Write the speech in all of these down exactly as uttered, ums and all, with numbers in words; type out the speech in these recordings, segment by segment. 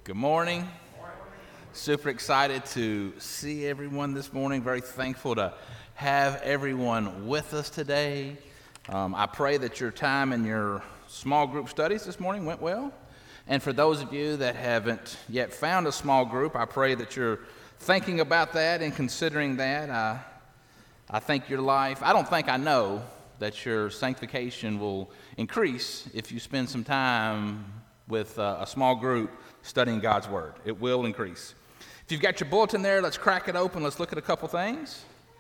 Good morning. Super excited to see everyone this morning. Very thankful to have everyone with us today. Um, I pray that your time in your small group studies this morning went well. And for those of you that haven't yet found a small group, I pray that you're thinking about that and considering that. I, I think your life, I don't think I know that your sanctification will increase if you spend some time with uh, a small group studying God's Word. It will increase. If you've got your bulletin there, let's crack it open. Let's look at a couple things.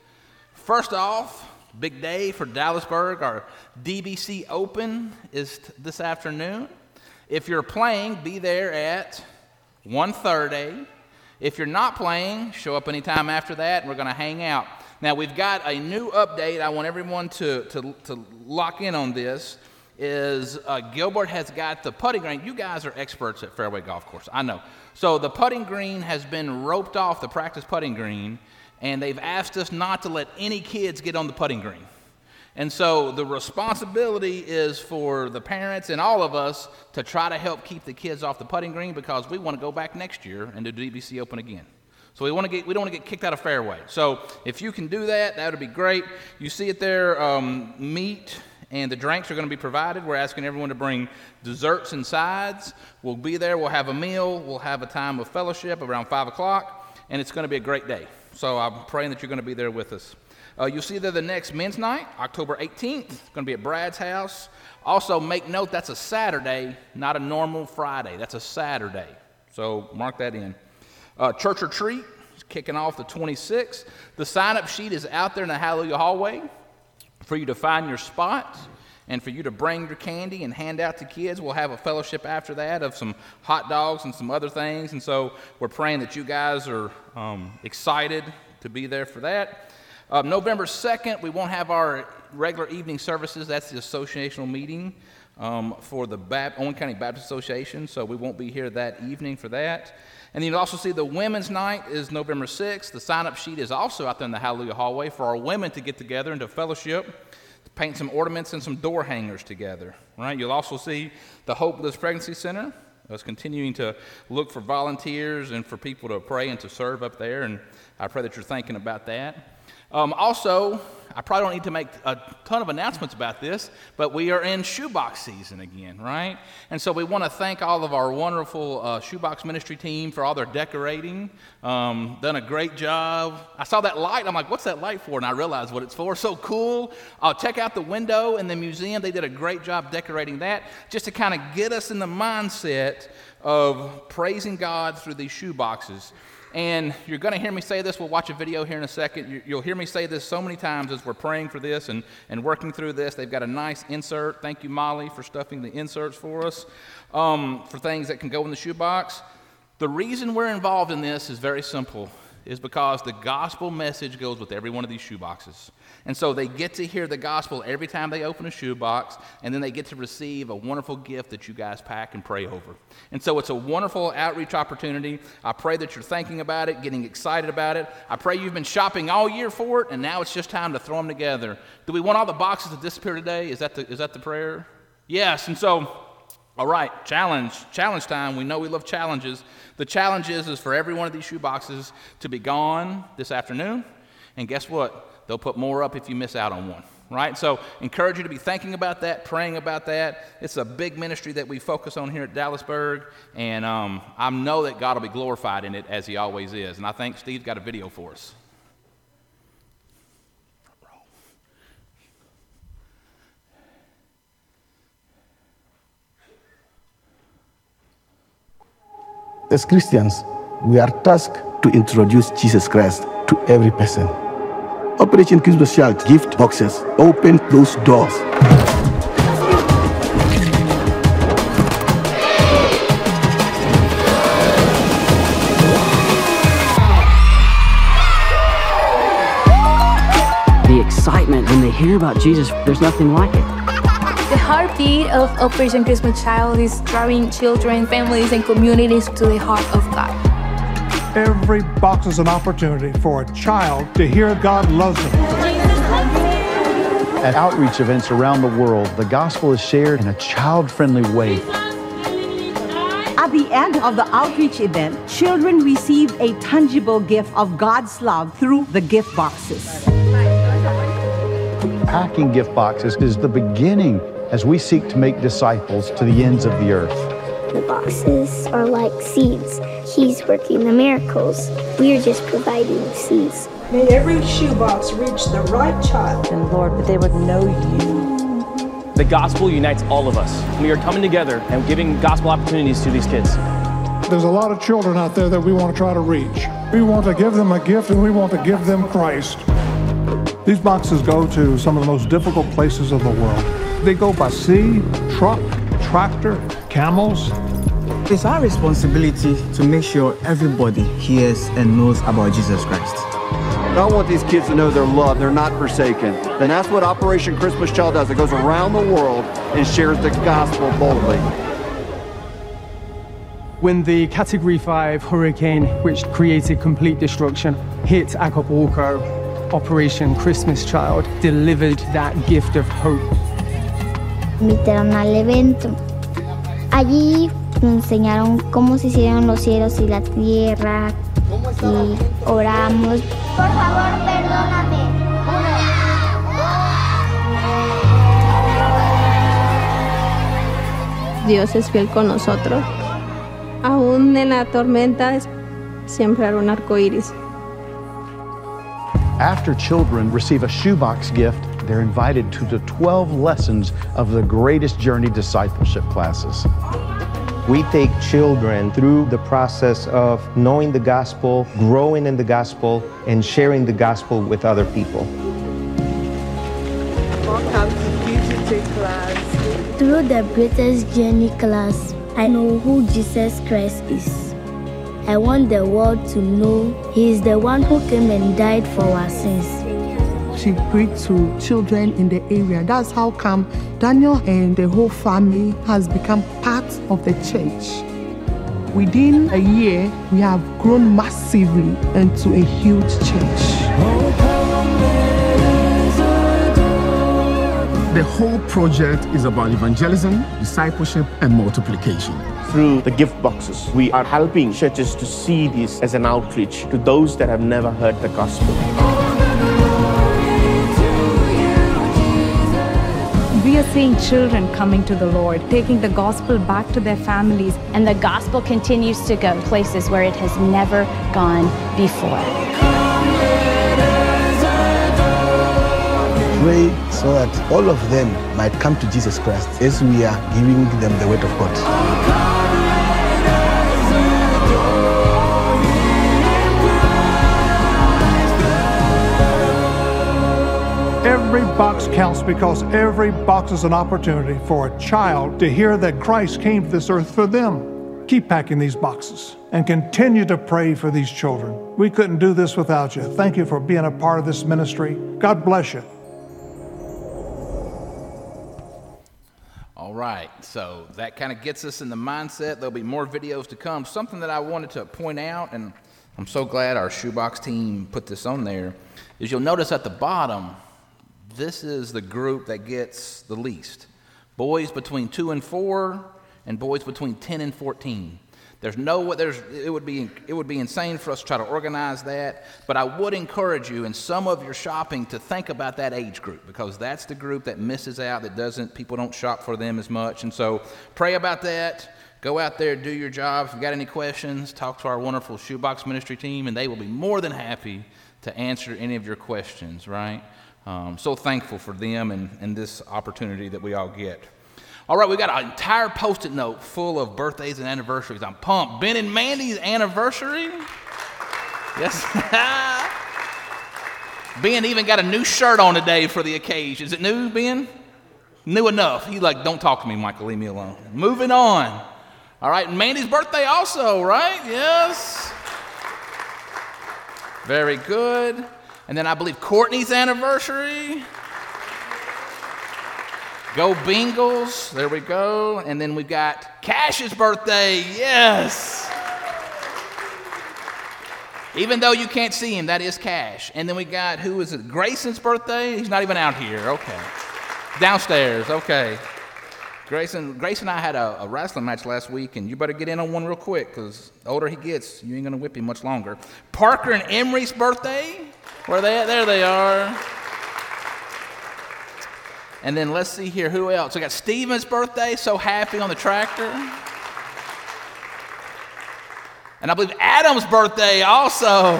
First off, big day for Dallasburg. Our D B C Open is t- this afternoon. If you're playing, be there at one thirty. If you're not playing, show up anytime after that, and we're going to hang out. Now, we've got a new update. I want everyone to, to, to lock in on this. Is uh, Gilbert has got the putting green. You guys are experts at fairway golf course, I know. So the putting green has been roped off, the practice putting green, and they've asked us not to let any kids get on the putting green. And so the responsibility is for the parents and all of us to try to help keep the kids off the putting green, because we want to go back next year and do D B C Open again. So we want to get we don't want to get kicked out of fairway. So if you can do that, that would be great. You see it there, um, meat. And the drinks are going to be provided. We're asking everyone to bring desserts and sides. We'll be there. We'll have a meal. We'll have a time of fellowship around five o'clock. And it's going to be a great day. So I'm praying that you're going to be there with us. Uh, you'll see there the next men's night, October eighteenth. It's going to be at Brad's house. Also, make note that's a Saturday, not a normal Friday. That's a Saturday. So mark that in. Uh, church retreat is kicking off the twenty-sixth. The sign-up sheet is out there in the Hallelujah hallway for you to find your spot and for you to bring your candy and hand out to kids. We'll have a fellowship after that of some hot dogs and some other things. And so we're praying that you guys are um, excited to be there for that. Uh, November second, we won't have our regular evening services. That's the associational meeting um, for the Bap- Owen County Baptist Association. So we won't be here that evening for that. And then you'll also see the women's night is November sixth. The sign-up sheet is also out there in the Hallelujah hallway for our women to get together and to fellowship, to paint some ornaments and some door hangers together. Right? You'll also see the Hopeless Pregnancy Center is continuing to look for volunteers and for people to pray and to serve up there, and I pray that you're thinking about that. Um, also, I probably don't need to make a ton of announcements about this, but we are in shoebox season again, right? And so we want to thank all of our wonderful uh, shoebox ministry team for all their decorating. Um, done a great job. I saw that light. I'm like, what's that light for? And I realized what it's for. So cool. I'll check out the window in the museum. They did a great job decorating that just to kind of get us in the mindset of praising God through these shoeboxes. And you're going to hear me say this. We'll watch a video here in a second. You'll hear me say this so many times as we're praying for this and, and working through this. They've got a nice insert. Thank you, Molly, for stuffing the inserts for us, um, for things that can go in the shoebox. The reason we're involved in this is very simple, is because the gospel message goes with every one of these shoeboxes. And so they get to hear the gospel every time they open a shoebox, and then they get to receive a wonderful gift that you guys pack and pray over. And so it's a wonderful outreach opportunity. I pray that you're thinking about it, getting excited about it. I pray you've been shopping all year for it, and now it's just time to throw them together. Do we want all the boxes to disappear today? Is that the, is that the prayer? Yes, and so, all right, challenge, challenge time. We know we love challenges. The challenge is, is for every one of these shoeboxes to be gone this afternoon, and guess what? They'll put more up if you miss out on one, right? So encourage you to be thinking about that, praying about that. It's a big ministry that we focus on here at Dallasburg, and um, I know that God will be glorified in it as he always is. And I think Steve's got a video for us. As Christians, we are tasked to introduce Jesus Christ to every person. Operation Christmas Child gift boxes open those doors. The excitement when they hear about Jesus, there's nothing like it. The heartbeat of Operation Christmas Child is drawing children, families, and communities to the heart of God. Every box is an opportunity for a child to hear God loves them. At outreach events around the world, the gospel is shared in a child-friendly way. At the end of the outreach event, children received a tangible gift of God's love through the gift boxes. Packing gift boxes is the beginning as we seek to make disciples to the ends of the earth. The boxes are like seeds. He's working the miracles. We're just providing the seeds. May every shoebox reach the right child. And Lord, that they would know you. The gospel unites all of us. We are coming together and giving gospel opportunities to these kids. There's a lot of children out there that we want to try to reach. We want to give them a gift and we want to give them Christ. These boxes go to some of the most difficult places of the world. They go by sea, truck, tractor, camels. It's our responsibility to make sure everybody hears and knows about Jesus Christ. I want these kids to know they're loved, they're not forsaken. And that's what Operation Christmas Child does. It goes around the world and shares the gospel boldly. When the Category five hurricane, which created complete destruction, hit Acapulco, Operation Christmas Child delivered that gift of hope. Invitaron al evento. Allí nos enseñaron cómo se hicieron los cielos y la tierra y oramos. Por favor, perdóname. Dios es fiel con nosotros. Aún en la tormenta siempre hay un arco iris. After children receive a shoebox gift, they're invited to the twelve lessons of the Greatest Journey discipleship classes. We take children through the process of knowing the gospel, growing in the gospel, and sharing the gospel with other people. Welcome to B T T class. Through the Greatest Journey class, I know who Jesus Christ is. I want the world to know He is the one who came and died for our sins. She prayed to children in the area. That's how come Daniel and the whole family has become part of the church. Within a year, we have grown massively into a huge church. The whole project is about evangelism, discipleship, and multiplication. Through the gift boxes, we are helping churches to see this as an outreach to those that have never heard the gospel. We are seeing children coming to the Lord, taking the gospel back to their families. And the gospel continues to go places where it has never gone before. Pray so that all of them might come to Jesus Christ as we are giving them the word of God. Every box counts because every box is an opportunity for a child to hear that Christ came to this earth for them. Keep packing these boxes and continue to pray for these children. We couldn't do this without you. Thank you for being a part of this ministry. God bless you. All right, so that kind of gets us in the mindset. There'll be more videos to come. Something that I wanted to point out, and I'm so glad our shoebox team put this on there, is you'll notice at the bottom, this is the group that gets the least. Boys between two and four, and boys between ten and fourteen. There's no, there's, it would be, it would be insane for us to try to organize that, but I would encourage you in some of your shopping to think about that age group, because that's the group that misses out, that doesn't, people don't shop for them as much. And so pray about that. Go out there, do your job. If you've got any questions, talk to our wonderful shoebox ministry team, and they will be more than happy to answer any of your questions, right? Um, so thankful for them and, and this opportunity that we all get. All right, we got an entire Post-it note full of birthdays and anniversaries. I'm pumped. Ben and Mandy's anniversary. Yes. Ben even got a new shirt on today for the occasion. Is it new, Ben? New enough. He's like, don't talk to me, Michael. Leave me alone. Moving on. All right, and Mandy's birthday also, right? Yes. Very good. And then I believe Courtney's anniversary. Go Bengals. There we go. And then we've got Cash's birthday. Yes. Even though you can't see him, that is Cash. And then we got, who is it? Grayson's birthday? He's not even out here. Okay. Downstairs. Okay. Grace and, Grace and I had a, a wrestling match last week, and you better get in on one real quick, because the older he gets, you ain't going to whip him much longer. Parker and Emery's birthday. Where are they at? There they are. And then let's see here, who else? We got Steven's birthday, so happy on the tractor. And I believe Adam's birthday also.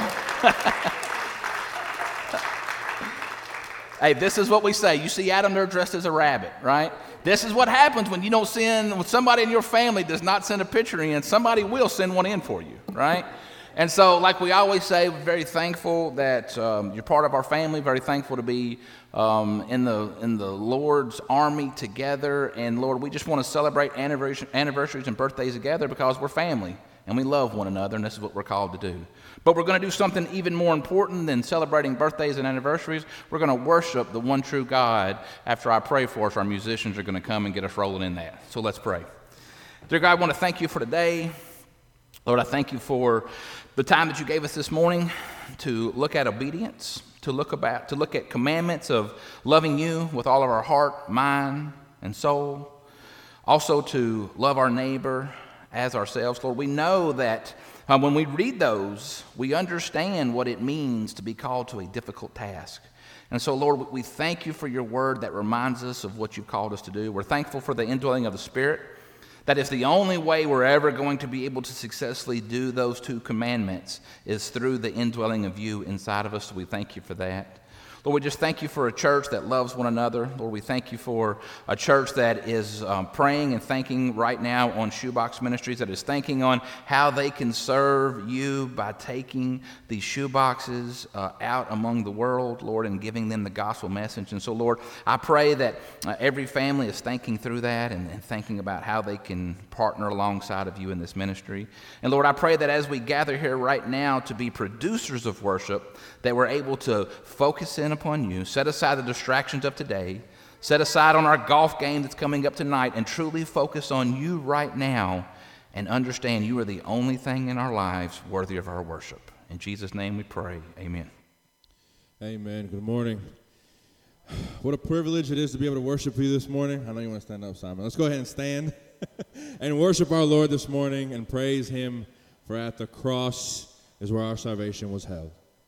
Hey, this is what we say. You see Adam there dressed as a rabbit, right? This is what happens when you don't send, when somebody in your family does not send a picture in, somebody will send one in for you, right? And so, like we always say, we're very thankful that um, you're part of our family, very thankful to be um, in the in the Lord's army together. And Lord, we just want to celebrate anniversary, anniversaries and birthdays together because we're family and we love one another, and this is what we're called to do. But we're going to do something even more important than celebrating birthdays and anniversaries. We're going to worship the one true God. After I pray for us, our musicians are going to come and get us rolling in that. So let's pray. Dear God, I want to thank you for today. Lord, I thank you for the time that you gave us this morning to look at obedience, to look about, to look at commandments of loving you with all of our heart, mind, and soul. Also to love our neighbor as ourselves. Lord, we know that uh, when we read those, we understand what it means to be called to a difficult task. And so, Lord, we thank you for your word that reminds us of what you've called us to do. We're thankful for the indwelling of the Spirit. That is the only way we're ever going to be able to successfully do those two commandments is through the indwelling of you inside of us. So we thank you for that. Lord, we just thank you for a church that loves one another. Lord, we thank you for a church that is um, praying and thanking right now on Shoebox Ministries, that is thinking on how they can serve you by taking these shoeboxes uh, out among the world, Lord, and giving them the gospel message. And so, Lord, I pray that uh, every family is thinking through that and, and thinking about how they can partner alongside of you in this ministry. And Lord, I pray that as we gather here right now to be producers of worship, that we're able to focus in upon you, set aside the distractions of today, set aside on our golf game that's coming up tonight, and truly focus on you right now and understand you are the only thing in our lives worthy of our worship. In Jesus' name we pray. Amen. Amen. Good morning. What a privilege it is to be able to worship you this morning. I know you want to stand up, Simon. Let's go ahead and stand and worship our Lord this morning and praise him, for at the cross is where our salvation was held.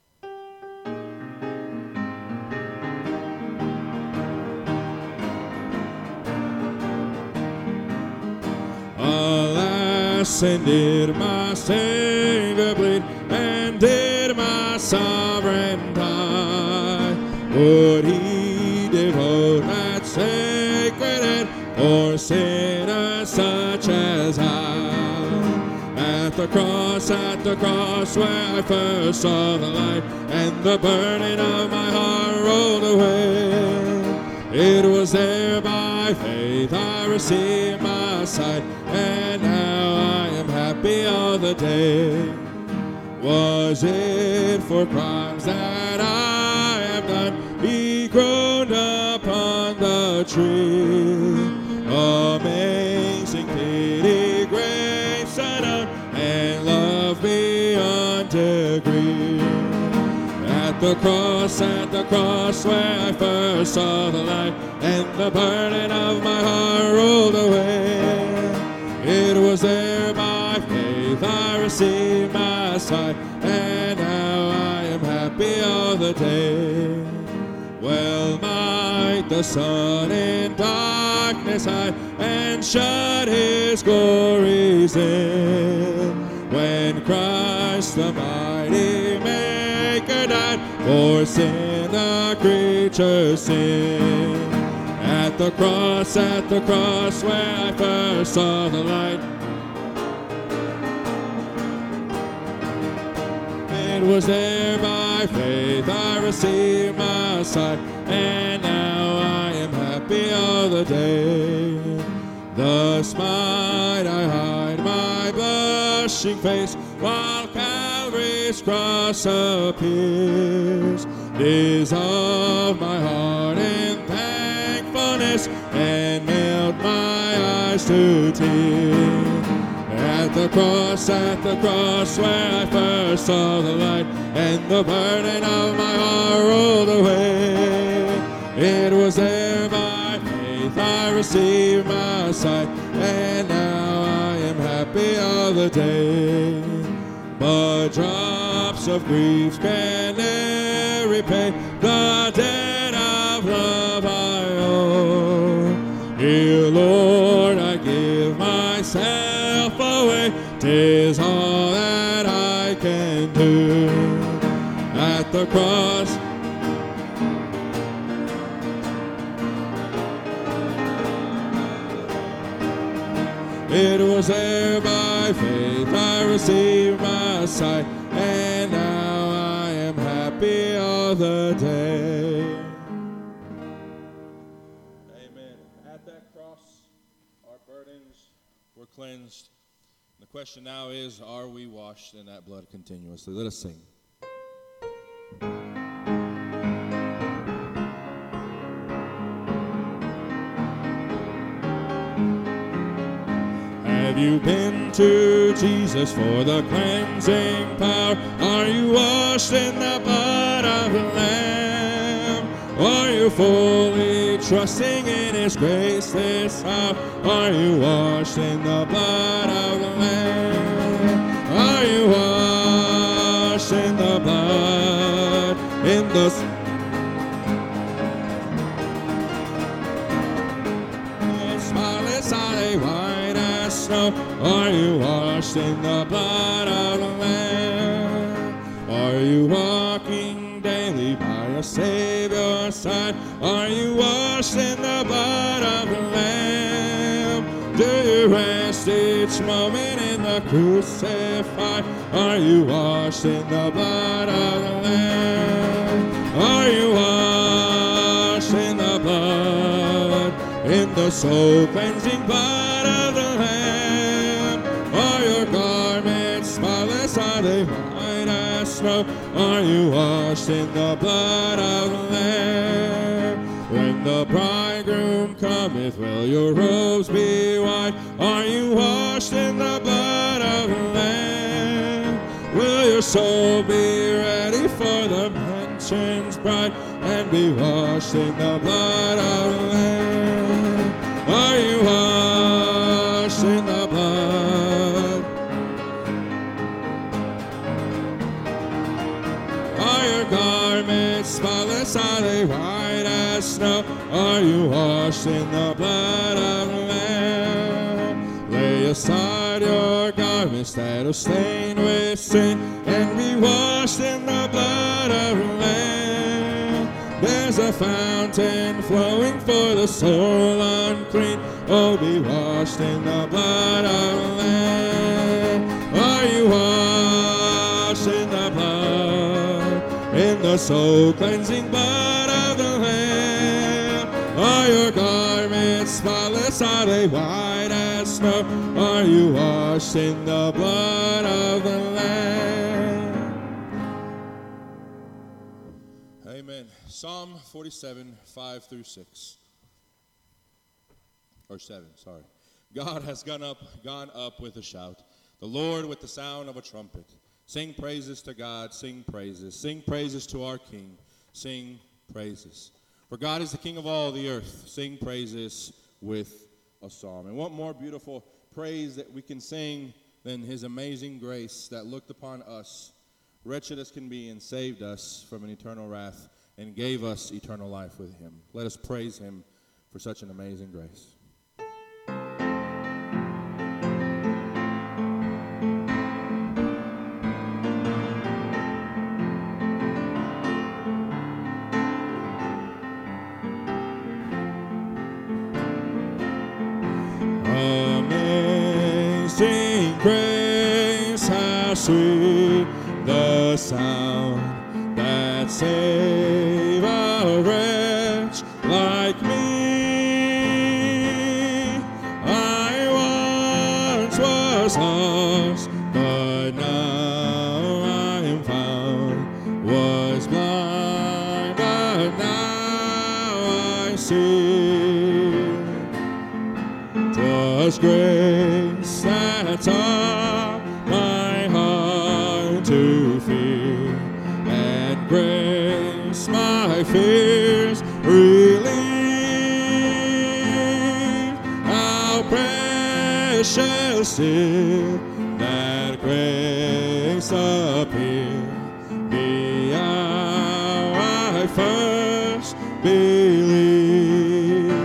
Alas, and did my Savior bleed, and did my sovereign die? Would he devote that sacred head for sinners such as I? At the cross, at the cross, where I first saw the light, and the burden of my heart rolled away. It was there by faith I received my sight, and now I am happy all the day. Was it for crimes that I have done, he groaned upon the tree? Amazing pity, grace unknown, and love beyond degree. At the cross, at the cross, where I first saw the light, and the burden of my heart rolled away. It was there by faith I received my sight, and now I am happy all the day. Well might the sun in darkness hide, and shut his glories in, when Christ the mighty Maker died for sin the creature's sin. At the cross, at the cross, where I first saw the light, it was there by faith I received my sight, and now I am happy all the day. Thus might I hide my blushing face, while Calvary's cross appears. Dissolve my heart in thankfulness, and melt my eyes to tears. At the cross, at the cross, where I first saw the light, and the burden of my heart rolled away. It was there by faith I received my sight, and now I am happy all the day. But drops of grief can ne'er repay the debt of love I owe. Dear Lord, I give myself away, 'tis all that I can do. At the cross, it was there by faith I received my sight, and now I am happy all the day. Amen. At that cross, our burdens were cleansed. The question now is, are we washed in that blood continuously? Let us sing. Have you been to Jesus for the cleansing power? Are you washed in the blood of the Lamb? Are you fully trusting in His grace this hour? Are you washed in the blood of the Lamb? Are you washed in the blood, in the spotless are they white as snow? Are you washed in the blood of the Lamb? Are you walking daily by your Savior's side? Are you washed in the blood of the Lamb? Do you rest each moment in the crucified? Are you washed in the blood of the Lamb? Are you washed in the blood, in the soul-cleansing blood of the Lamb? Are your garments spotless? Are they white as snow? Are you washed in the blood of the Lamb? When the bridegroom cometh, will your robes be white? Are you washed in the blood of the Lamb? Will your soul be ready for the mansion's bride, and be washed in the blood of the Lamb? Are you washed in the blood? Are your garments spotless? Are they white as snow? Are you washed in the blood of the Lamb? Lay aside your garments that are stained with sin, and be washed in the blood of the Lamb. There's a fountain flowing for the soul unclean. Oh, be washed in the blood of the Lamb. Are you washed in the blood, in the soul-cleansing blood of the Lamb? Are your garments spotless? Are they white as snow? Are you washed in the blood of the Lamb? Amen. Psalm forty-seven, five through six. Or seven, sorry. God has gone up, gone up with a shout, the Lord with the sound of a trumpet. Sing praises to God, sing praises. Sing praises to our King, sing praises. For God is the King of all the earth. Sing praises with a psalm. And what more beautiful praise that we can sing than His amazing grace that looked upon us, wretched as can be, and saved us from an eternal wrath, and gave us eternal life with Him. Let us praise Him for such an amazing grace. Amazing grace, how sweet the sound that saved a wretch like me. I once was lost, but now I am found. Was blind, but now I see. 'Twas grace that taught my heart to fear, and grace my fears relieved. How shall see that grace appear. The hour I first believed.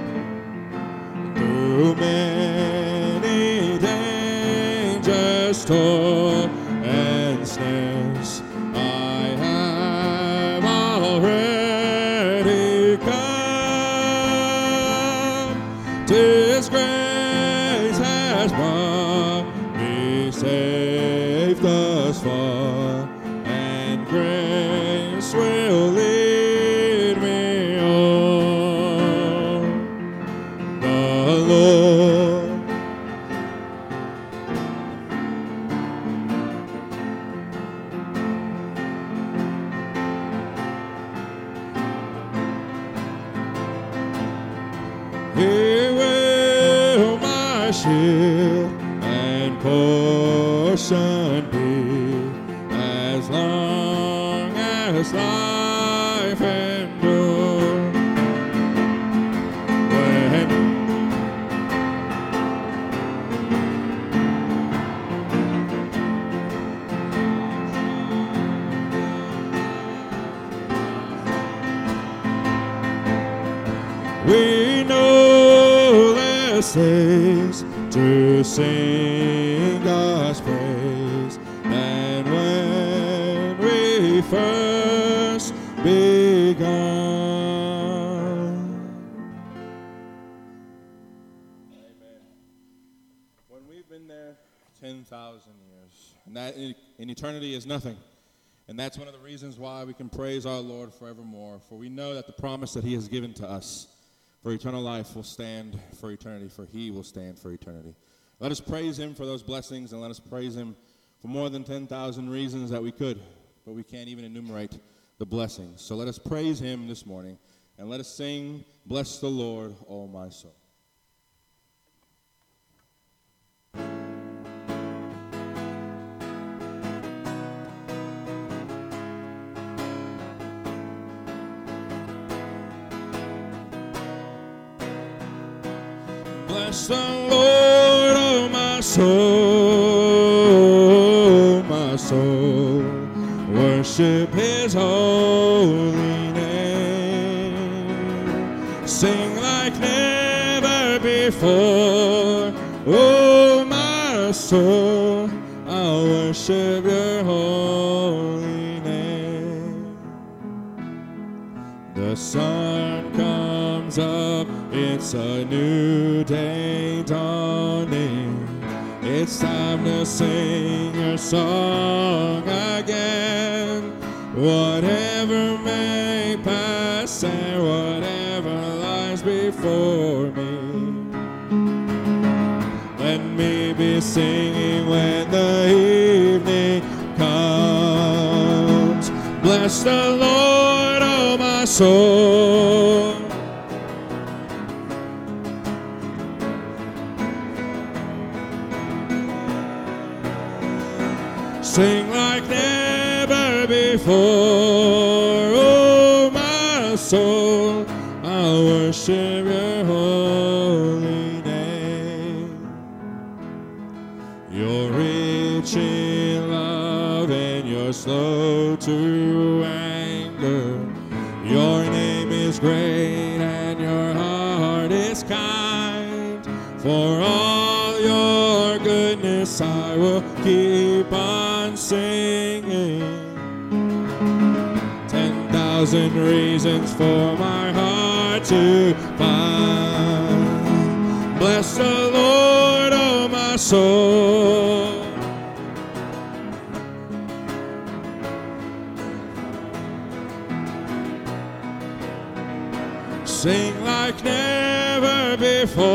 Through many dangers, toil, and snares, I have already come. 'Tis grace has brought me safe thus far, and grace will lead me on. The Lord He will my shield and portion be, as long as life endures. When we know this says to sing God's praise, and when we first begun. Amen. When we've been there ten thousand years, and that in, in eternity is nothing. And that's one of the reasons why we can praise our Lord forevermore, for we know that the promise that he has given to us for eternal life will stand for eternity, for he will stand for eternity. Let us praise him for those blessings, and let us praise him for more than ten thousand reasons that we could, but we can't even enumerate the blessings. So let us praise him this morning, and let us sing, "Bless the Lord, O my soul." Bless the Lord, oh my soul, my soul. Worship his holy name. Sing like never before, oh my soul. I'll worship your holy name. The sun comes up, it's a new day dawning. It's time to sing your song again. Whatever may pass and whatever lies before me, let me be singing when the evening comes. Bless the Lord, oh my soul. Sing like never before, oh my soul. I'll worship your holy name. You're rich in love and you're slow to anger. Your name is great and your heart is kind. For all your goodness I will keep on singing. Ten thousand reasons for my heart to find. Bless the Lord, oh my soul. Sing like never before,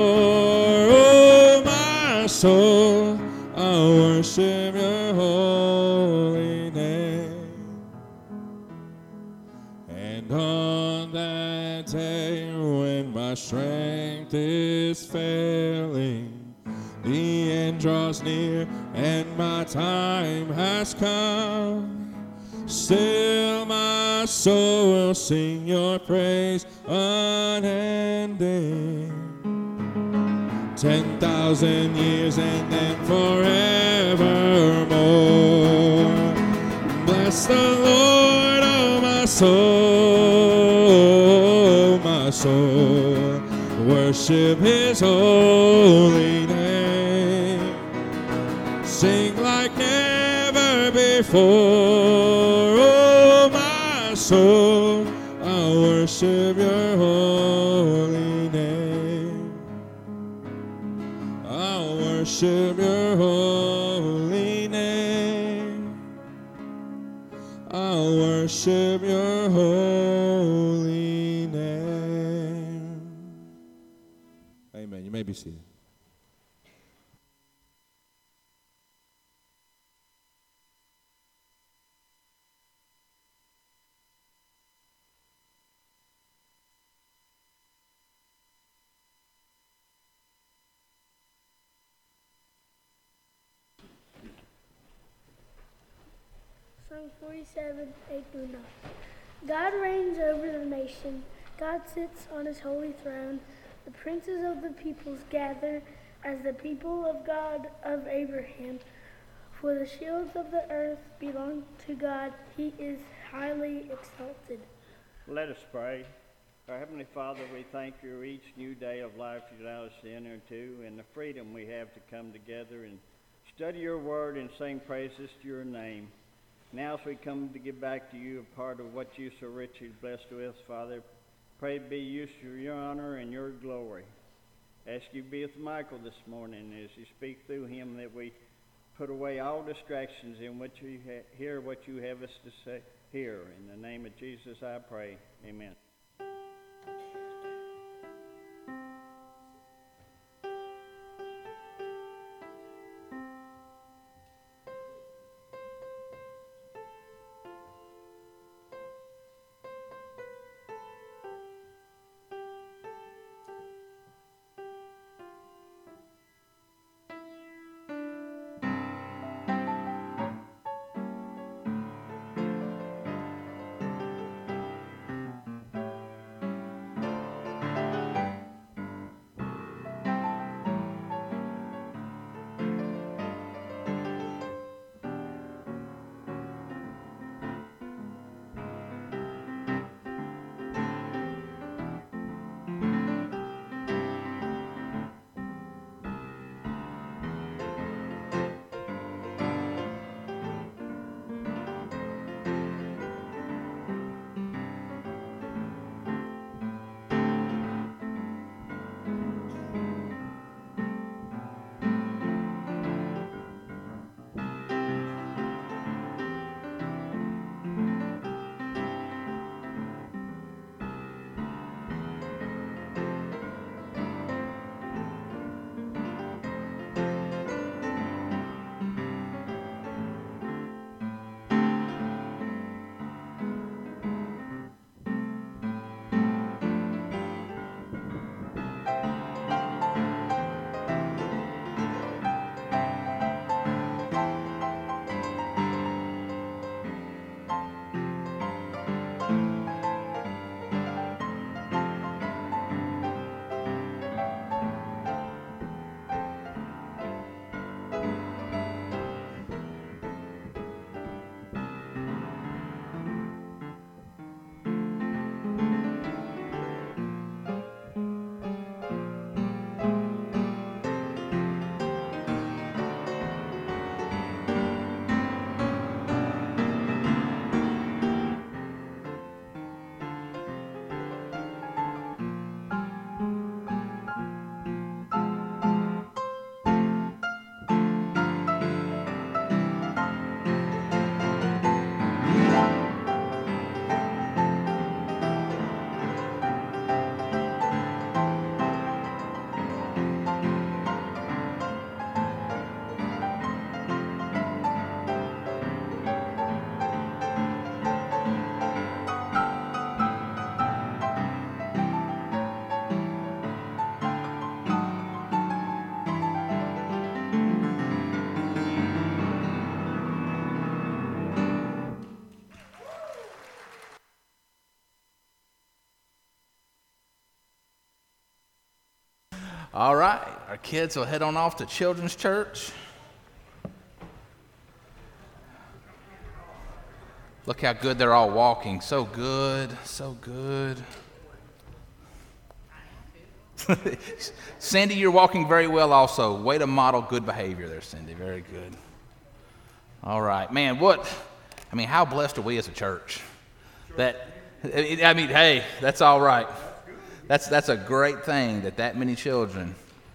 oh my soul. I'll worship your holy name. And on that day when my strength is failing, the end draws near and my time has come, still my soul will sing your praise unending. ten thousand years and then forevermore. Bless the Lord, oh my soul, my soul. Worship his holy name. Sing like never before, oh my soul. I worship your holy name. I worship your holy name. I worship your holy name. Amen. You may be seated. Psalm forty-seven, eight through nine. God reigns over the nation. God sits on his holy throne. The princes of the peoples gather as the people of God of Abraham. For the shields of the earth belong to God. He is highly exalted. Let us pray. Our Heavenly Father, we thank you for each new day of life you allow us to enter into and the freedom we have to come together and study your word and sing praises to your name. Now as we come to give back to you a part of what you so richly blessed with, Father, pray it be used for your honor and your glory. Ask you to be with Michael this morning as you speak through him, that we put away all distractions in which we ha- hear what you have us to say here. In the name of Jesus I pray. Amen. All right, our kids will head on off to Children's Church. Look how good they're all walking. So good, so good. Cindy, you're walking very well also. Way to model good behavior there, Cindy. Very good. All right. Man, what, I mean, how blessed are we as a church? That, I mean, hey, that's all right. That's, that's a great thing that that many children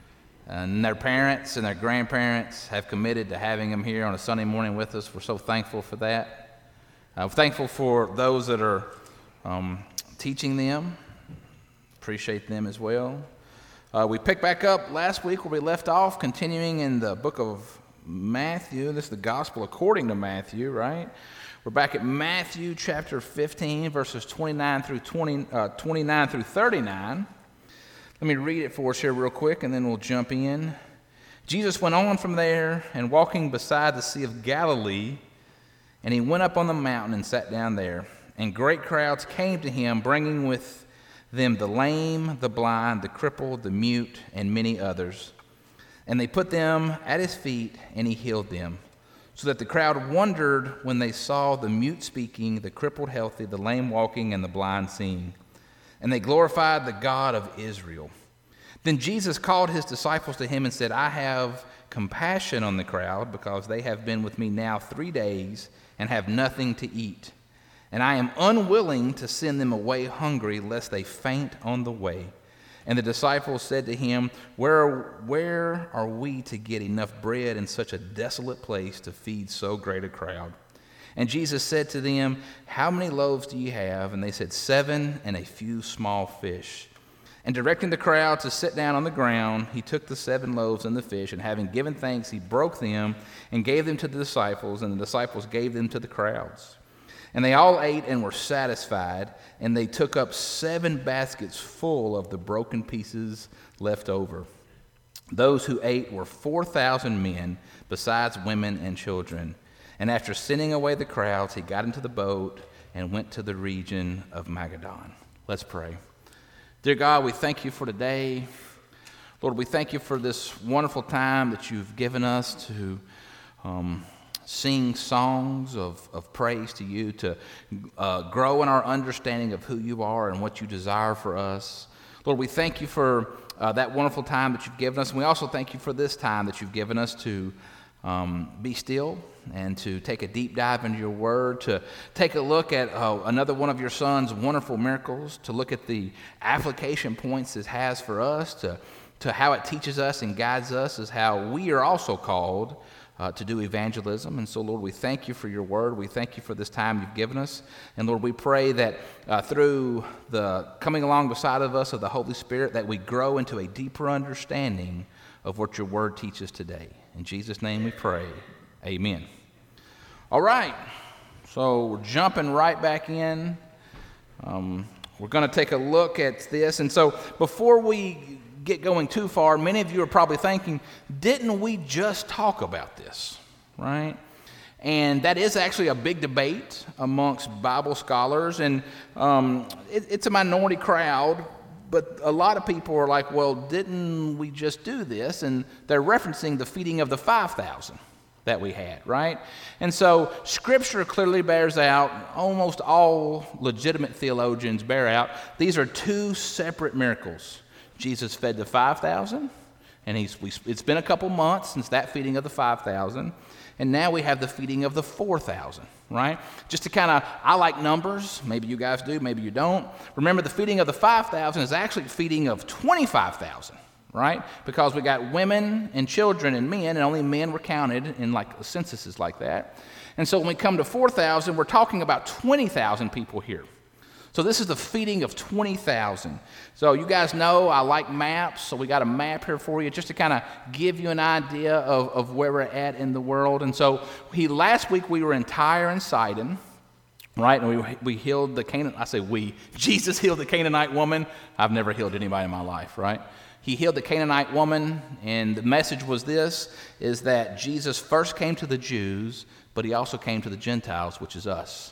and their parents and their grandparents have committed to having them here on a Sunday morning with us. We're so thankful for that. I'm thankful for those that are um, teaching them. Appreciate them as well. Uh, we picked back up last week where we left off, continuing in the book of Matthew. This is the gospel according to Matthew, right? We're back at Matthew chapter fifteen, verses twenty-nine through twenty, uh, twenty-nine through thirty-nine. Let me read it for us here real quick, and then we'll jump in. Jesus went on from there, and walking beside the Sea of Galilee, and he went up on the mountain and sat down there. And great crowds came to him, bringing with them the lame, the blind, the crippled, the mute, and many others. And they put them at his feet, and he healed them. So that the crowd wondered when they saw the mute speaking, the crippled healthy, the lame walking, and the blind seeing. And they glorified the God of Israel. Then Jesus called his disciples to him and said, I have compassion on the crowd, because they have been with me now three days and have nothing to eat. And I am unwilling to send them away hungry, lest they faint on the way. And the disciples said to him, Where, where are we to get enough bread in such a desolate place to feed so great a crowd? And Jesus said to them, How many loaves do you have? And they said, Seven, and a few small fish. And directing the crowd to sit down on the ground, he took the seven loaves and the fish, and having given thanks, he broke them and gave them to the disciples, and the disciples gave them to the crowds. And they all ate and were satisfied, and they took up seven baskets full of the broken pieces left over. Those who ate were four thousand men, besides women and children. And after sending away the crowds, he got into the boat and went to the region of Magadan. Let's pray. Dear God, we thank you for today. Lord, we thank you for this wonderful time that you've given us to um, sing songs of, of praise to you, to uh, grow in our understanding of who you are and what you desire for us. Lord, we thank you for uh, that wonderful time that you've given us. And we also thank you for this time that you've given us to um, be still and to take a deep dive into your word, to take a look at uh, another one of your son's wonderful miracles, to look at the application points it has for us, to, to how it teaches us and guides us, is how we are also called Uh, to do evangelism. And so, Lord, we thank you for your word. We thank you for this time you've given us. And, Lord, we pray that uh, through the coming along beside of us of the Holy Spirit, that we grow into a deeper understanding of what your word teaches today. In Jesus' name we pray. Amen. All right. So we're jumping right back in. Um, we're going to take a look at this. And so before we get going too far, many of you are probably thinking, didn't we just talk about this, right? And that is actually a big debate amongst Bible scholars, and um, it, it's a minority crowd, but a lot of people are like, well, didn't we just do this? And they're referencing the feeding of the five thousand that we had, right? And so Scripture clearly bears out, almost all legitimate theologians bear out, these are two separate miracles. Jesus fed the five thousand, and he's, we, it's been a couple months since that feeding of the five thousand, and now we have the feeding of the four thousand, right? Just to kind of, I like numbers, maybe you guys do, maybe you don't. Remember, the feeding of the five thousand is actually feeding of twenty-five thousand, right? Because we got women and children and men, and only men were counted in like censuses like that. And so when we come to four thousand, we're talking about twenty thousand people here. So this is the feeding of twenty thousand. So you guys know I like maps, so we got a map here for you just to kind of give you an idea of, of where we're at in the world. And so he last week we were in Tyre and Sidon, right? And we we healed the Canaan. I say we. Jesus healed the Canaanite woman. I've never healed anybody in my life, right? He healed the Canaanite woman, and the message was this, is that Jesus first came to the Jews, but he also came to the Gentiles, which is us.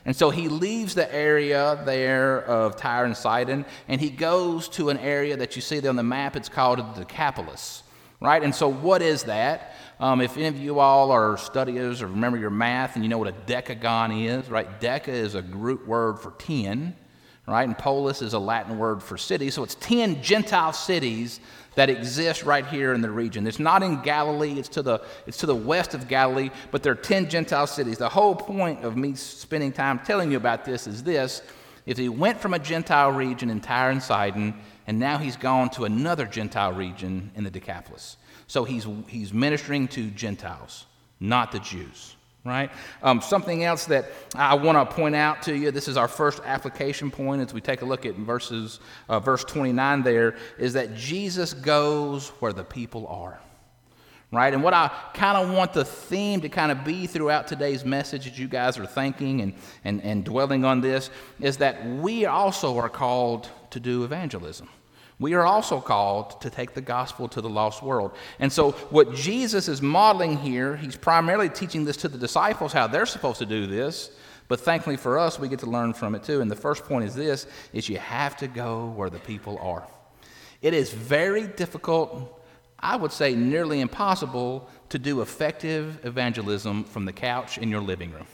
And so he leaves the area there of Tyre and Sidon, and he goes to an area that you see there on the map. It's called the Decapolis, right? And so what is that? Um, if any of you all are studiers or remember your math and you know what a decagon is, right? Deca is a Greek word for ten, right? And polis is a Latin word for city. So it's ten Gentile cities that exist right here in the region. It's not in Galilee, it's to the it's to the west of Galilee, but there are ten Gentile cities. The whole point of me spending time telling you about this is this: if he went from a Gentile region in Tyre and Sidon, and now he's gone to another Gentile region in the Decapolis. So he's he's ministering to Gentiles, not the Jews. Right? Um, something else that I want to point out to you, this is our first application point as we take a look at verses, uh, verse twenty-nine there, is that Jesus goes where the people are. Right? And what I kind of want the theme to kind of be throughout today's message as you guys are thinking and, and, and dwelling on this is that we also are called to do evangelism. We are also called to take the gospel to the lost world. And so what Jesus is modeling here, he's primarily teaching this to the disciples, how they're supposed to do this. But thankfully for us, we get to learn from it too. And the first point is this, is you have to go where the people are. It is very difficult, I would say nearly impossible, to do effective evangelism from the couch in your living room.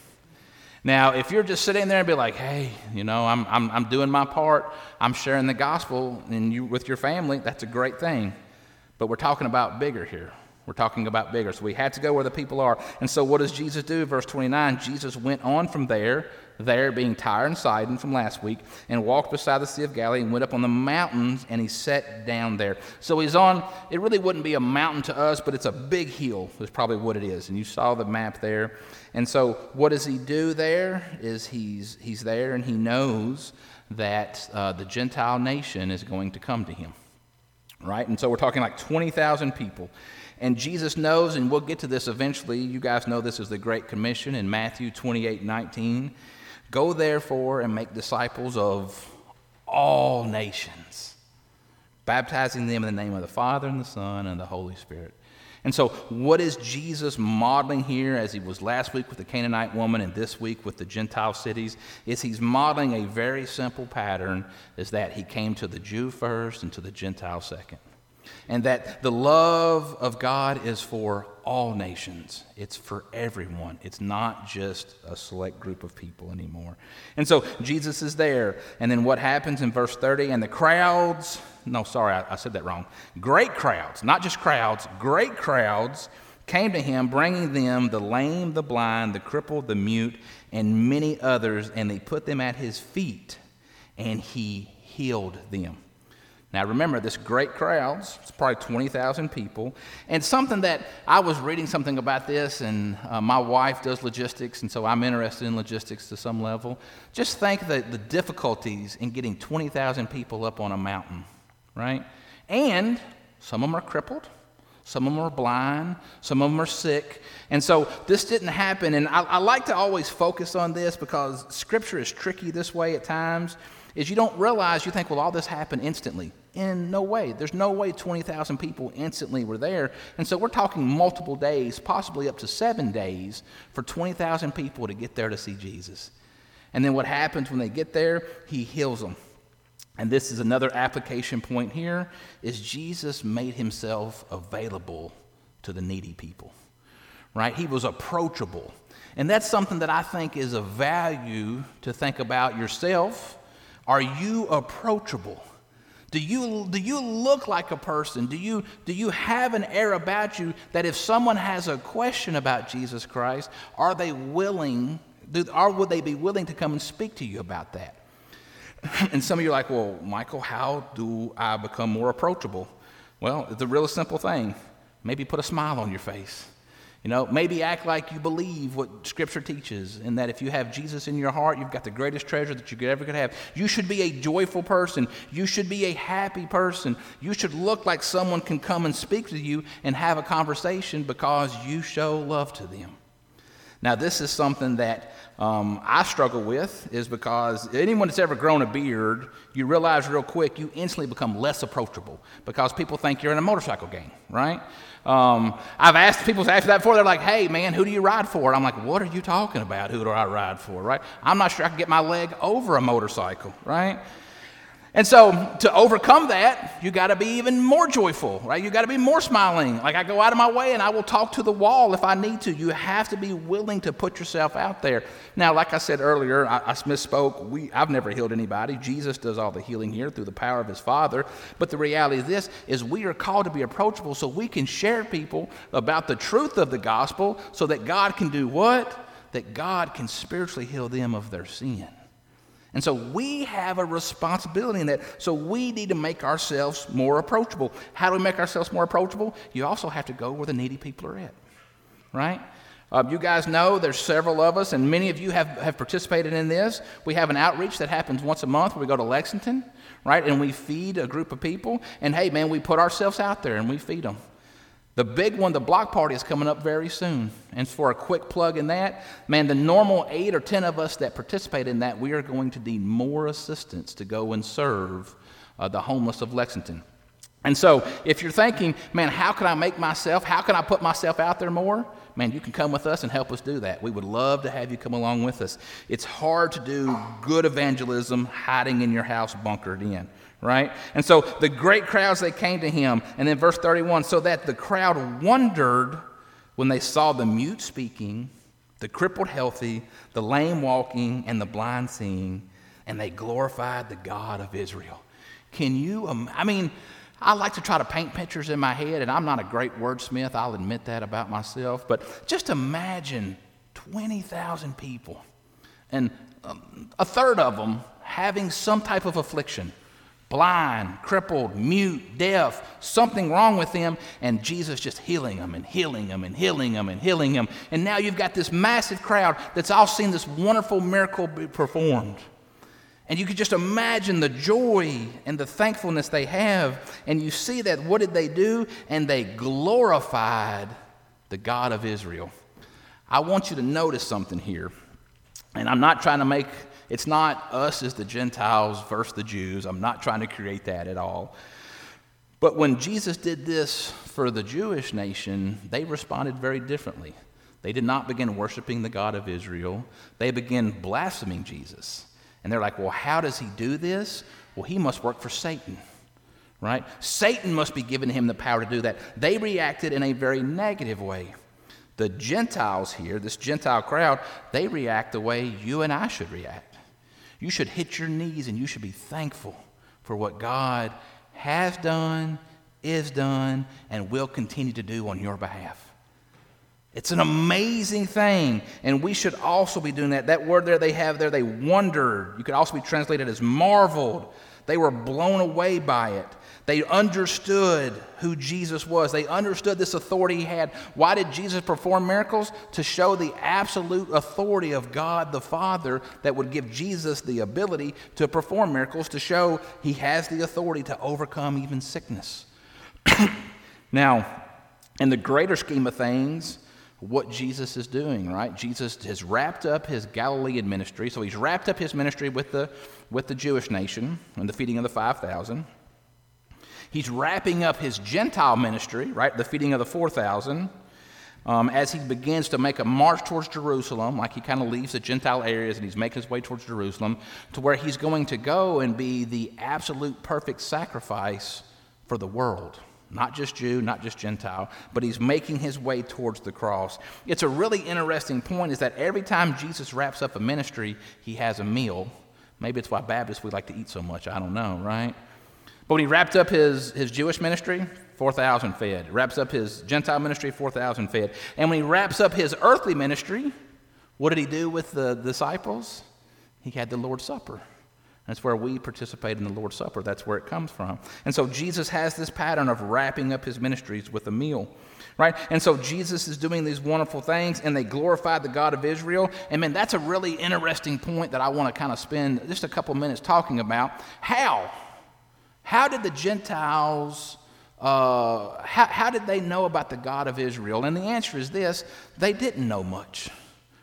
Now, if you're just sitting there and be like, hey, you know, I'm, I'm, I'm doing my part, I'm sharing the gospel and you with your family, that's a great thing. But we're talking about bigger here. We're talking about bigger. So we had to go where the people are. And so what does Jesus do? Verse twenty-nine, Jesus went on from there, there being Tyre and Sidon from last week, and walked beside the Sea of Galilee and went up on the mountains, and he sat down there. So he's on, it really wouldn't be a mountain to us, but it's a big hill is probably what it is. And you saw the map there. And so what does he do there is he's, he's there and he knows that uh, the Gentile nation is going to come to him, right? And so we're talking like twenty thousand people. And Jesus knows, and we'll get to this eventually, you guys know this is the Great Commission in Matthew twenty-eight nineteen. Go therefore and make disciples of all nations, baptizing them in the name of the Father and the Son and the Holy Spirit. And so what is Jesus modeling here as he was last week with the Canaanite woman and this week with the Gentile cities? Is he's modeling a very simple pattern, is that he came to the Jew first and to the Gentile second. And that the love of God is for all nations. It's for everyone. It's not just a select group of people anymore. And so Jesus is there. And then what happens in verse thirty? And the crowds, no, sorry, I, I said that wrong. Great crowds, not just crowds, great crowds came to him, bringing them the lame, the blind, the crippled, the mute, and many others. And they put them at his feet, and he healed them. Now remember, this great crowds, it's probably twenty thousand people, and something that I was reading something about this, and uh, my wife does logistics, and so I'm interested in logistics to some level. Just think that the difficulties in getting twenty thousand people up on a mountain, right? And some of them are crippled, some of them are blind, some of them are sick, and so this didn't happen, and I, I like to always focus on this because Scripture is tricky this way at times, is you don't realize, you think, well, all this happened instantly. In no way. There's no way twenty thousand people instantly were there. And so we're talking multiple days, possibly up to seven days, for twenty thousand people to get there to see Jesus. And then what happens when they get there? He heals them. And this is another application point here, is Jesus made himself available to the needy people, right? He was approachable. And that's something that I think is of value to think about yourself. Are you approachable? Do you, do you look like a person? Do you, do you have an air about you that if someone has a question about Jesus Christ, are they willing, do, or would they be willing to come and speak to you about that? And some of you are like, well, Michael, how do I become more approachable? Well, it's a real simple thing. Maybe put a smile on your face. You know, maybe act like you believe what Scripture teaches, and that if you have Jesus in your heart, you've got the greatest treasure that you could ever could have. You should be a joyful person. You should be a happy person. You should look like someone can come and speak to you and have a conversation because you show love to them. Now, this is something that um, I struggle with, is because anyone that's ever grown a beard, you realize real quick you instantly become less approachable because people think you're in a motorcycle gang, right? Um, I've asked people asked that before. They're like, "Hey, man, who do you ride for?" And I'm like, "What are you talking about? Who do I ride for?" Right? I'm not sure I can get my leg over a motorcycle, right? And so to overcome that, you got to be even more joyful, right? You got to be more smiling. Like, I go out of my way and I will talk to the wall if I need to. You have to be willing to put yourself out there. Now, like I said earlier, I, I misspoke. We, I've never healed anybody. Jesus does all the healing here through the power of his Father. But the reality of this is we are called to be approachable so we can share people about the truth of the gospel so that God can do what? That God can spiritually heal them of their sin. And so we have a responsibility in that. So we need to make ourselves more approachable. How do we make ourselves more approachable? You also have to go where the needy people are at, right? Uh, you guys know there's several of us, and many of you have, have participated in this. We have an outreach that happens once a month where we go to Lexington, right? And we feed a group of people. And hey, man, we put ourselves out there and we feed them. The big one, the block party, is coming up very soon. And for a quick plug in that, man, the normal eight or ten of us that participate in that, we are going to need more assistance to go and serve uh, the homeless of Lexington. And so if you're thinking, man, how can I make myself, how can I put myself out there more? Man, you can come with us and help us do that. We would love to have you come along with us. It's hard to do good evangelism hiding in your house bunkered in. Right? And so the great crowds, they came to him. And then verse thirty-one, so that the crowd wondered when they saw the mute speaking, the crippled healthy, the lame walking, and the blind seeing, and they glorified the God of Israel. Can you, um, I mean, I like to try to paint pictures in my head, and I'm not a great wordsmith. I'll admit that about myself. But just imagine twenty thousand people, and um, a third of them having some type of affliction. Blind, crippled, mute, deaf, something wrong with them, and Jesus just healing them and healing them and healing them and healing them. And now you've got this massive crowd that's all seen this wonderful miracle be performed. And you could just imagine the joy and the thankfulness they have. And you see that, what did they do? And they glorified the God of Israel. I want you to notice something here. And I'm not trying to make... It's not us as the Gentiles versus the Jews. I'm not trying to create that at all. But when Jesus did this for the Jewish nation, they responded very differently. They did not begin worshiping the God of Israel. They began blaspheming Jesus. And they're like, well, how does he do this? Well, he must work for Satan, right? Satan must be giving him the power to do that. They reacted in a very negative way. The Gentiles here, this Gentile crowd, they react the way you and I should react. You should hit your knees and you should be thankful for what God has done, is done, and will continue to do on your behalf. It's an amazing thing, and we should also be doing that. That word there they have there, they wondered. You could also be translated as marveled. They were blown away by it. They understood who Jesus was. They understood this authority he had. Why did Jesus perform miracles? To show the absolute authority of God the Father that would give Jesus the ability to perform miracles, to show he has the authority to overcome even sickness. Now, in the greater scheme of things, what Jesus is doing, right? Jesus has wrapped up his Galilean ministry. So he's wrapped up his ministry with the, with the Jewish nation and the feeding of the five thousand. He's wrapping up his Gentile ministry, right, the feeding of the four thousand, um, as he begins to make a march towards Jerusalem, like he kind of leaves the Gentile areas and he's making his way towards Jerusalem, to where he's going to go and be the absolute perfect sacrifice for the world. Not just Jew, not just Gentile, but he's making his way towards the cross. It's a really interesting point is that every time Jesus wraps up a ministry, he has a meal. Maybe it's why Baptists, we like to eat so much. I don't know, right? But when he wrapped up his, his Jewish ministry, four thousand fed. Wraps up his Gentile ministry, four thousand fed. And when he wraps up his earthly ministry, what did he do with the disciples? He had the Lord's Supper. That's where we participate in the Lord's Supper. That's where it comes from. And so Jesus has this pattern of wrapping up his ministries with a meal, right? And so Jesus is doing these wonderful things, and they glorified the God of Israel. And man, that's a really interesting point that I want to kind of spend just a couple minutes talking about. How? How did the Gentiles, uh, how, how did they know about the God of Israel? And the answer is this: they didn't know much.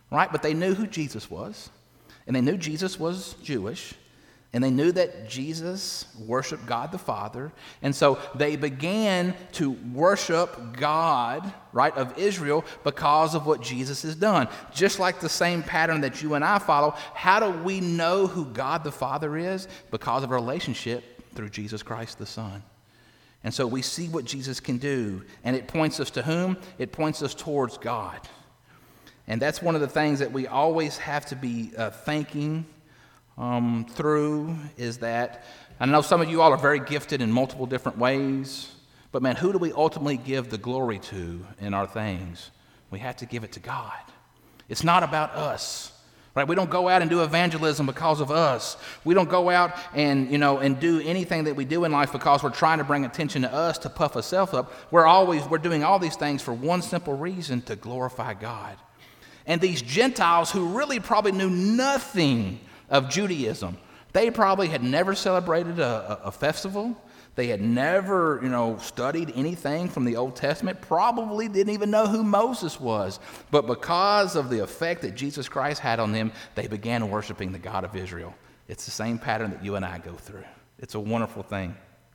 right? But they knew who Jesus was, and they knew Jesus was Jewish, and they knew that Jesus worshiped God the Father, and so they began to worship God, right, of Israel because of what Jesus has done. Just like the same pattern that you and I follow, how do we know who God the Father is? Because of a relationship through Jesus Christ the Son. And so we see what Jesus can do, and it points us to whom? It points us towards God. And that's one of the things that we always have to be uh, thinking Um, through is that, I know some of you all are very gifted in multiple different ways, but man, who do we ultimately give the glory to in our things? We have to give it to God. It's not about us, right? We don't go out and do evangelism because of us. We don't go out and, you know, and do anything that we do in life because we're trying to bring attention to us to puff ourselves up. We're always, we're doing all these things for one simple reason, to glorify God. And these Gentiles who really probably knew nothing of Judaism, they probably had never celebrated a, a, a festival. They had never, you know, studied anything from the Old Testament, probably didn't even know who Moses was. But because of the effect that Jesus Christ had on them, they began worshiping the God of Israel. It's the same pattern that you and I go through. It's a wonderful thing.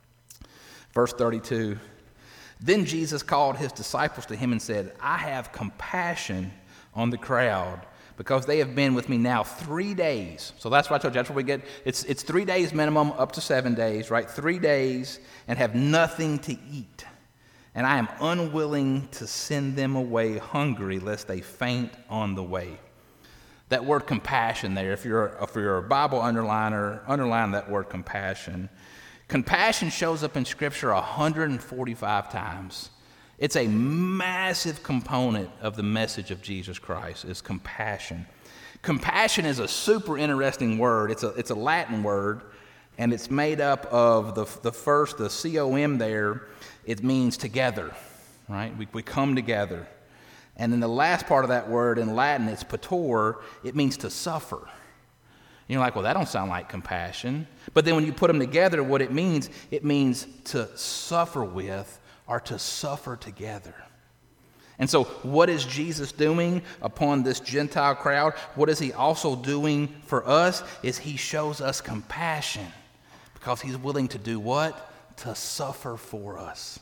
Verse thirty-two, then Jesus called his disciples to him and said, I have compassion on the crowd, because they have been with me now three days. So that's what I told you. That's what we get. It's, it's three days minimum, up to seven days, right? Three days, and have nothing to eat. And I am unwilling to send them away hungry, lest they faint on the way. That word compassion there, if you're, if you're a Bible underliner, underline that word compassion. Compassion shows up in Scripture one hundred forty-five times. It's a massive component of the message of Jesus Christ, is compassion. Compassion is a super interesting word. It's a, it's a Latin word, and it's made up of the, the first, the C O M there, it means together, right? We, we come together. And then the last part of that word in Latin, it's pator, it means to suffer. And you're like, well, that don't sound like compassion. But then when you put them together, what it means, it means to suffer with, are to suffer together. And so what is Jesus doing upon this Gentile crowd? What is he also doing for us? Is he shows us compassion, because he's willing to do what? To suffer for us.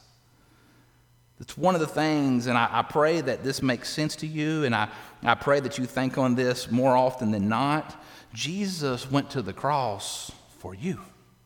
It's one of the things, and I, I pray that this makes sense to you, and I, I pray that you think on this more often than not. Jesus went to the cross for you,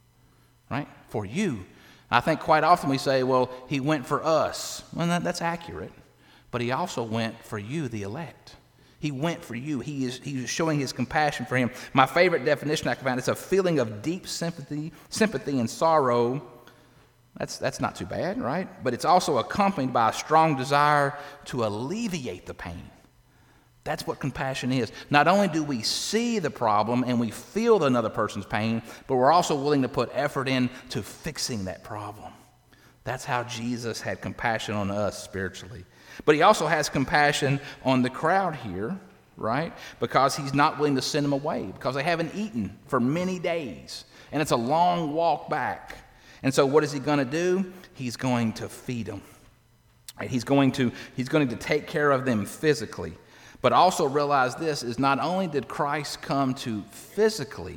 right? For you. I think quite often we say, well, he went for us. Well, that, that's accurate. But he also went for you, the elect. He went for you. He is he is showing his compassion for him. My favorite definition I can find is a feeling of deep sympathy, sympathy and sorrow. That's, that's not too bad, right? But it's also accompanied by a strong desire to alleviate the pain. That's what compassion is. Not only do we see the problem and we feel another person's pain, but we're also willing to put effort into fixing that problem. That's how Jesus had compassion on us spiritually. But he also has compassion on the crowd here, right? Because he's not willing to send them away, because they haven't eaten for many days. And it's a long walk back. And so what is he going to do? He's going to feed them. Right? He's going to, he's going to take care of them physically. But also realize this, is not only did Christ come to physically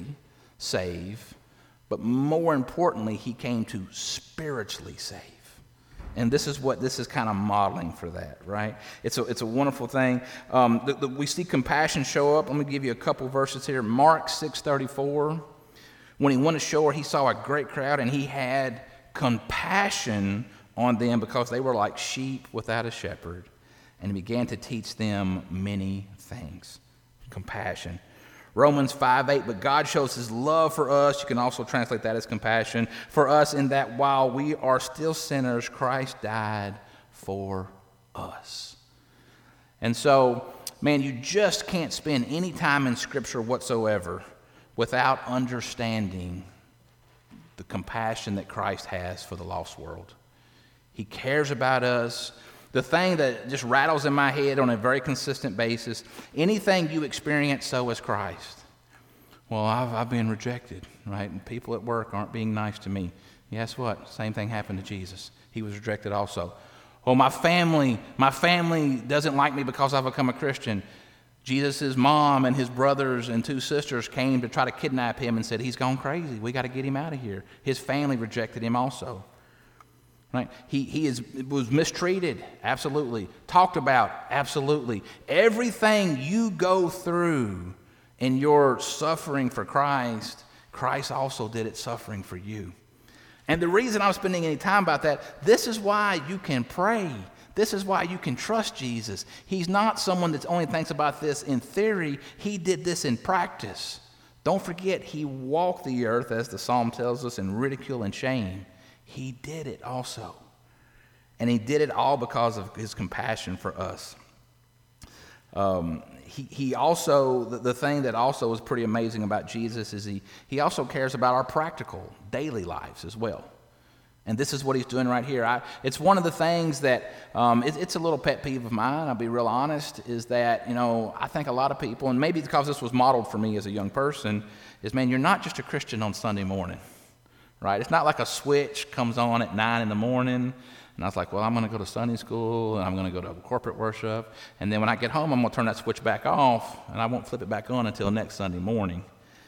save, but more importantly, he came to spiritually save. And this is what this is kind of modeling for that, right? It's a, it's a wonderful thing. Um, the, the, we see compassion show up. Let me give you a couple verses here. Mark six thirty-four. When he went ashore, he saw a great crowd, and he had compassion on them because they were like sheep without a shepherd. And he began to teach them many things. Compassion. Romans five eight, but God shows his love for us. You can also translate that as compassion. For us, in that while we are still sinners, Christ died for us. And so, man, you just can't spend any time in Scripture whatsoever without understanding the compassion that Christ has for the lost world. He cares about us. The thing that just rattles in my head on a very consistent basis, anything you experience, so is Christ. Well, I've, I've been rejected, right? And people at work aren't being nice to me. Guess what? Same thing happened to Jesus. He was rejected also. Well, my family, my family doesn't like me because I've become a Christian. Jesus' mom and his brothers and two sisters came to try to kidnap him and said, he's gone crazy. We got to get him out of here. His family rejected him also. Right? He, he is, was mistreated, absolutely. Talked about, absolutely. Everything you go through in your suffering for Christ, Christ also did it suffering for you. And the reason I'm spending any time about that, this is why you can pray. This is why you can trust Jesus. He's not someone that only thinks about this in theory. He did this in practice. Don't forget, he walked the earth, as the psalm tells us, in ridicule and shame. He did it also. And he did it all because of his compassion for us. Um, he, he also, the, the thing that also is pretty amazing about Jesus is he, he also cares about our practical, daily lives as well. And this is what he's doing right here. I, it's one of the things that, um, it, it's a little pet peeve of mine, I'll be real honest, is that, you know, I think a lot of people, and maybe because this was modeled for me as a young person, is, man, you're not just a Christian on Sunday morning, right? It's not like a switch comes on at nine in the morning, and I was like, well, I'm going to go to Sunday school, and I'm going to go to corporate worship, and then when I get home, I'm going to turn that switch back off, and I won't flip it back on until next Sunday morning.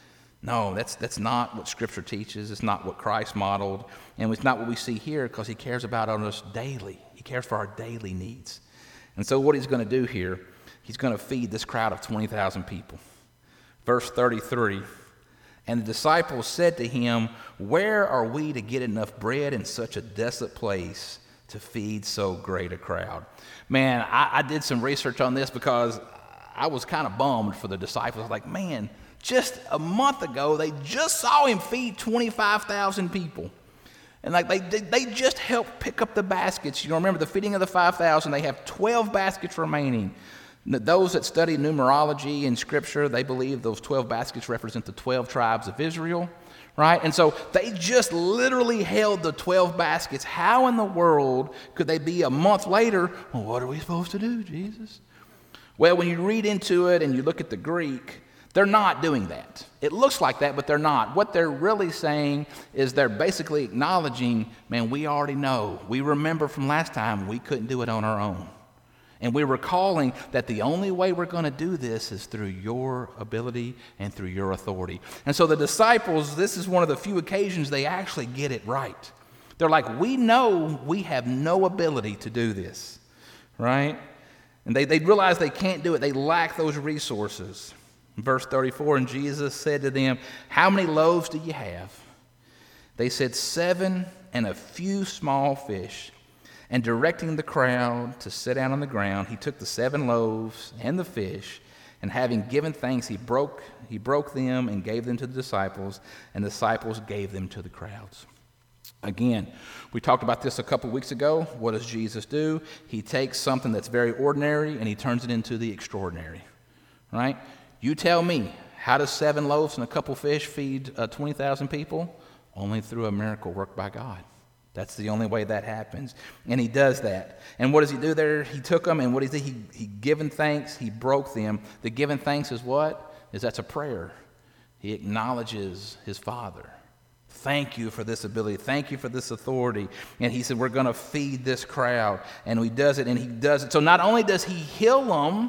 No, that's that's not what Scripture teaches. It's not what Christ modeled. And it's not what we see here, because he cares about us daily. He cares for our daily needs. And so what he's going to do here, he's going to feed this crowd of twenty thousand people. Verse thirty-three, and the disciples said to him, where are we to get enough bread in such a desolate place to feed so great a crowd? Man, I, I did some research on this because I was kind of bummed for the disciples. I was like, man, just a month ago, they just saw him feed twenty-five thousand people. And like they, they just helped pick up the baskets. You know, remember the feeding of the five thousand, they have twelve baskets remaining. Those that study numerology in Scripture, they believe those twelve baskets represent the twelve tribes of Israel, right? And so they just literally held the twelve baskets. How in the world could they be a month later? Well, what are we supposed to do, Jesus? Well, when you read into it and you look at the Greek, they're not doing that. It looks like that, but they're not. What they're really saying is they're basically acknowledging, man, we already know. We remember from last time we couldn't do it on our own. And we're recalling that the only way we're going to do this is through your ability and through your authority. And so the disciples, this is one of the few occasions they actually get it right. They're like, we know we have no ability to do this, right? And they, they realize they can't do it. They lack those resources. Verse thirty-four, and Jesus said to them, how many loaves do you have? They said, seven and a few small fish. And directing the crowd to sit down on the ground, he took the seven loaves and the fish, and having given thanks, he broke, he broke them and gave them to the disciples, and the disciples gave them to the crowds. Again, we talked about this a couple weeks ago. What does Jesus do? He takes something that's very ordinary and he turns it into the extraordinary, right? You tell me, how does seven loaves and a couple fish feed uh, twenty thousand people? Only through a miracle worked by God. That's the only way that happens. And he does that. And what does he do there? He took them, and what is he? He, he given thanks, he broke them. The given thanks is what? Is that's a prayer. He acknowledges his Father. Thank you for this ability. Thank you for this authority. And he said, we're going to feed this crowd. And he does it, and he does it. So not only does he heal them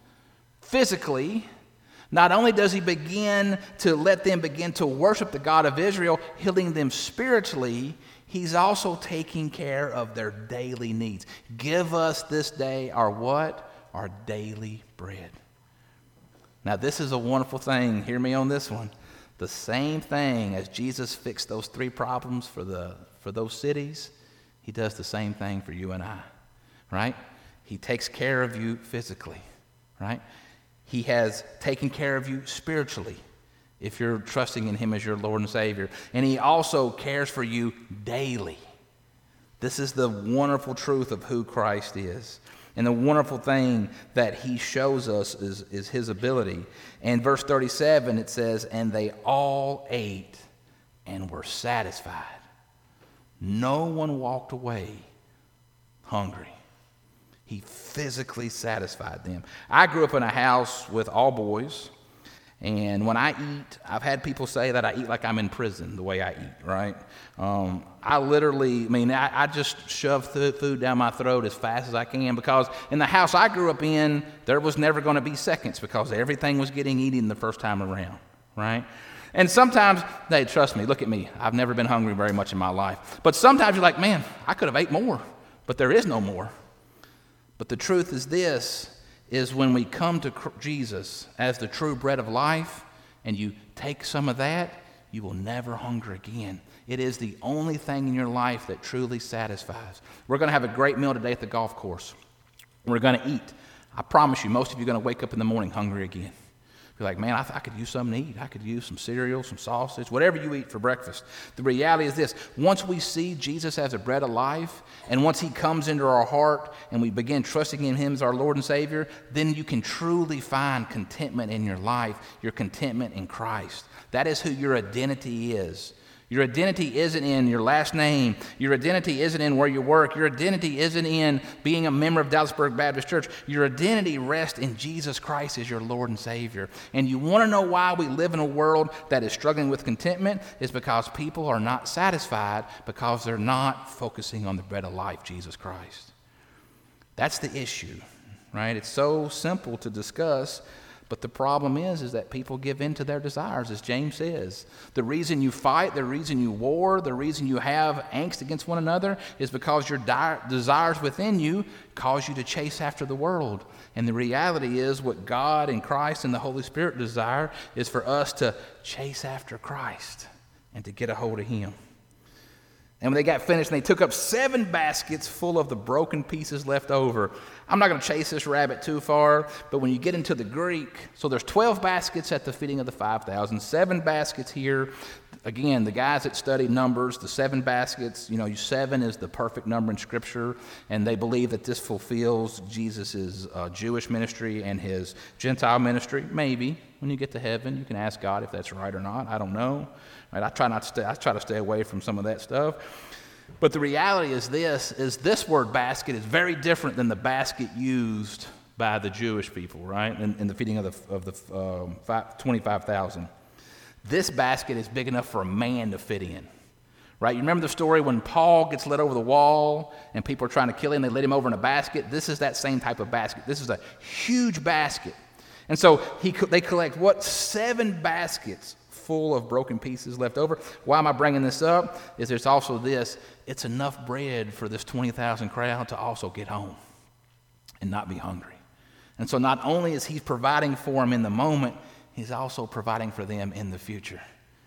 physically, not only does he begin to let them begin to worship the God of Israel, healing them spiritually, he's also taking care of their daily needs. Give us this day our what? Our daily bread. Now this is a wonderful thing. Hear me on this one. The same thing as Jesus fixed those three problems for the for those cities, he does the same thing for you and I, right? He takes care of you physically, right? He has taken care of you spiritually if you're trusting in him as your Lord and Savior. And he also cares for you daily. This is the wonderful truth of who Christ is. And the wonderful thing that he shows us is, is his ability. And verse thirty-seven, it says, and they all ate and were satisfied. No one walked away hungry. He physically satisfied them. I grew up in a house with all boys, And when I eat, I've had people say that I eat like I'm in prison, the way I eat, right? Um, I literally, I mean, I, I just shove th- food down my throat as fast as I can, because in the house I grew up in, there was never going to be seconds, because everything was getting eaten the first time around, right? And sometimes, hey, trust me, look at me. I've never been hungry very much in my life. But sometimes you're like, man, I could have ate more, but there is no more. But the truth is this, is when we come to Jesus as the true bread of life, and you take some of that, you will never hunger again. It is the only thing in your life that truly satisfies. We're going to have a great meal today at the golf course. We're going to eat. I promise you, most of you are going to wake up in the morning hungry again. You're like, man, I, th- I could use something to eat. I could use some cereal, some sausage, whatever you eat for breakfast. The reality is this: once we see Jesus as a bread of life, and once he comes into our heart and we begin trusting in him as our Lord and Savior, then you can truly find contentment in your life, your contentment in Christ. That is who your identity is. Your identity isn't in your last name. Your identity isn't in where you work. Your identity isn't in being a member of Dallasburg Baptist Church. Your identity rests in Jesus Christ as your Lord and Savior. And you want to know why we live in a world that is struggling with contentment? Is because people are not satisfied because they're not focusing on the bread of life, Jesus Christ. That's the issue, right? It's so simple to discuss. But the problem is, is that people give in to their desires, as James says. The reason you fight, the reason you war, the reason you have angst against one another is because your di- desires within you cause you to chase after the world. And the reality is, what God and Christ and the Holy Spirit desire is for us to chase after Christ and to get a hold of him. And when they got finished, and they took up seven baskets full of the broken pieces left over. I'm not going to chase this rabbit too far, but when you get into the Greek, so there's twelve baskets at the feeding of the five thousand, seven baskets here. Again, the guys that study numbers, the seven baskets, you know, seven is the perfect number in Scripture, and they believe that this fulfills Jesus' uh, Jewish ministry and his Gentile ministry. Maybe. When you get to heaven, you can ask God if that's right or not. I don't know. Right? I try not to stay, I try to stay away from some of that stuff. But the reality is this, is this word basket is very different than the basket used by the Jewish people, right, in, in the feeding of the, of the um, twenty-five thousand. This basket is big enough for a man to fit in, right? You remember the story when Paul gets led over the wall and people are trying to kill him, they let him over in a basket? This is that same type of basket. This is a huge basket. And so he, they collect, what, seven baskets full of broken pieces left over. Why am I bringing this up? Is there's also this, it's enough bread for this twenty thousand crowd to also get home and not be hungry. And so not only is he providing for them in the moment, he's also providing for them in the future.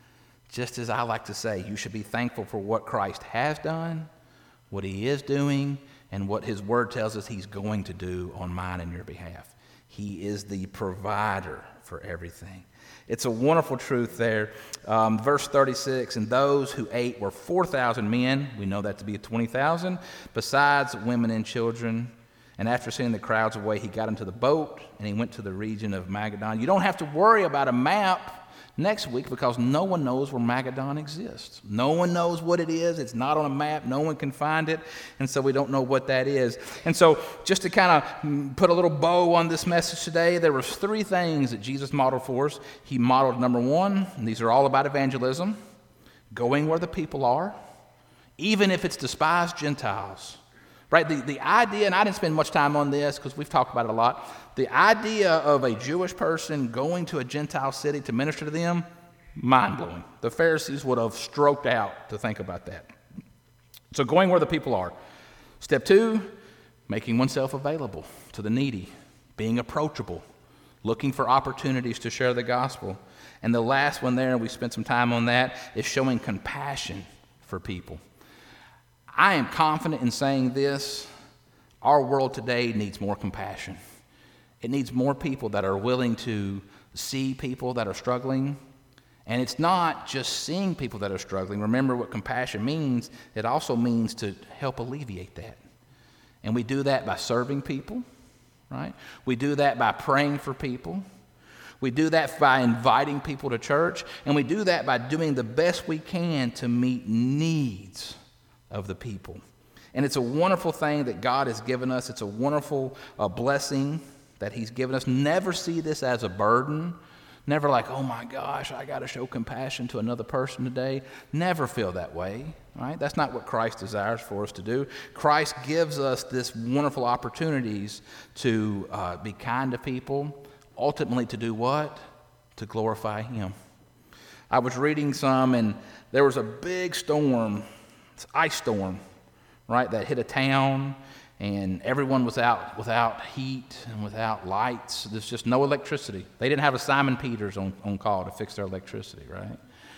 Just as I like to say, you should be thankful for what Christ has done, what he is doing, and what his word tells us he's going to do on mine and your behalf. He is the provider for everything. It's a wonderful truth there. Um, verse thirty-six, and those who ate were four thousand men. We know that to be twenty thousand, besides women and children. And after sending the crowds away, he got into the boat and he went to the region of Magadan. You don't have to worry about a map next week because no one knows where Magadan exists. No one knows what it is. It's not on a map. No one can find it. And so we don't know what that is. And so just to kind of put a little bow on this message today, there were three things that Jesus modeled for us. He modeled, number one, and these are all about evangelism, going where the people are, even if it's despised Gentiles. Right, the, the idea, and I didn't spend much time on this because we've talked about it a lot, the idea of a Jewish person going to a Gentile city to minister to them, mind-blowing. The Pharisees would have stroked out to think about that. So going where the people are. Step two, making oneself available to the needy, being approachable, looking for opportunities to share the gospel. And the last one there, and we spent some time on that, is showing compassion for people. I am confident in saying this, our world today needs more compassion. It needs more people that are willing to see people that are struggling. And it's not just seeing people that are struggling. Remember what compassion means. It also means to help alleviate that. And we do that by serving people, right? We do that by praying for people. We do that by inviting people to church. And we do that by doing the best we can to meet needs of the people. And it's a wonderful thing that God has given us. It's a wonderful uh, blessing that he's given us. Never see this as a burden. Never like, oh my gosh, I got to show compassion to another person today. Never feel that way, right? That's not what Christ desires for us to do. Christ gives us this wonderful opportunities to uh, be kind to people, ultimately to do what? To glorify Him. I was reading some, and there was a big storm, this ice storm, right, that hit a town, and everyone was out without heat and without lights. There's just no electricity. They didn't have a Simon Peters on, on call to fix their electricity, right?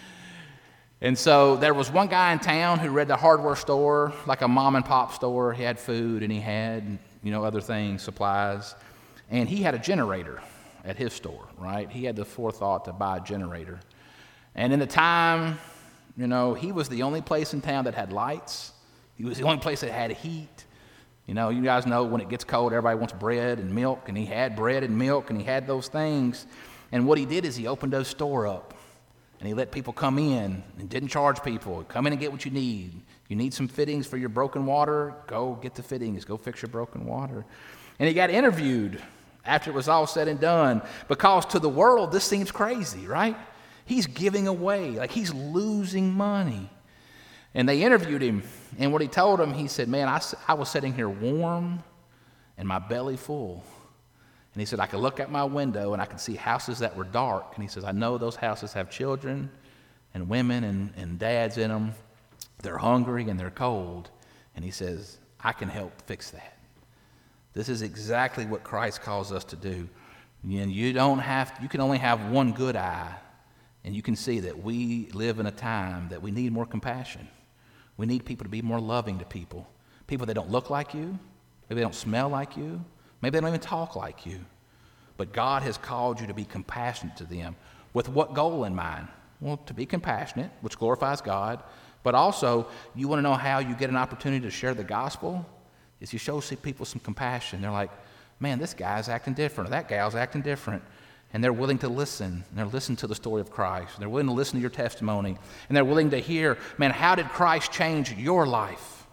And so there was one guy in town who read the hardware store, like a mom and pop store. He had food and he had, you know, other things, supplies. And he had a generator at his store, right? He had the forethought to buy a generator. And in the time, you know, he was the only place in town that had lights. He was the only place that had heat. You know, you guys know when it gets cold, everybody wants bread and milk, and he had bread and milk, and he had those things. And what he did is he opened those store up, and he let people come in and didn't charge people. Come in and get what you need. You need some fittings for your broken water? Go get the fittings. Go fix your broken water. And he got interviewed after it was all said and done, because to the world, this seems crazy, right? He's giving away, like he's losing money. And they interviewed him, and what he told them, he said, man, I, I was sitting here warm and my belly full. And he said, I could look out my window and I could see houses that were dark. And he says, I know those houses have children and women and, and dads in them. They're hungry and they're cold. And he says, I can help fix that. This is exactly what Christ calls us to do. And you don't have, you can only have one good eye, and you can see that we live in a time that we need more compassion. We need people to be more loving to people. People that don't look like you, maybe they don't smell like you, maybe they don't even talk like you. But God has called you to be compassionate to them. With what goal in mind? Well, to be compassionate, which glorifies God, but also you want to know how you get an opportunity to share the gospel? Is you show people some compassion. They're like, man, this guy's acting different, or that gal's acting different. And they're willing to listen, and they're listening to the story of Christ. And they're willing to listen to your testimony, and they're willing to hear, man, how did Christ change your life?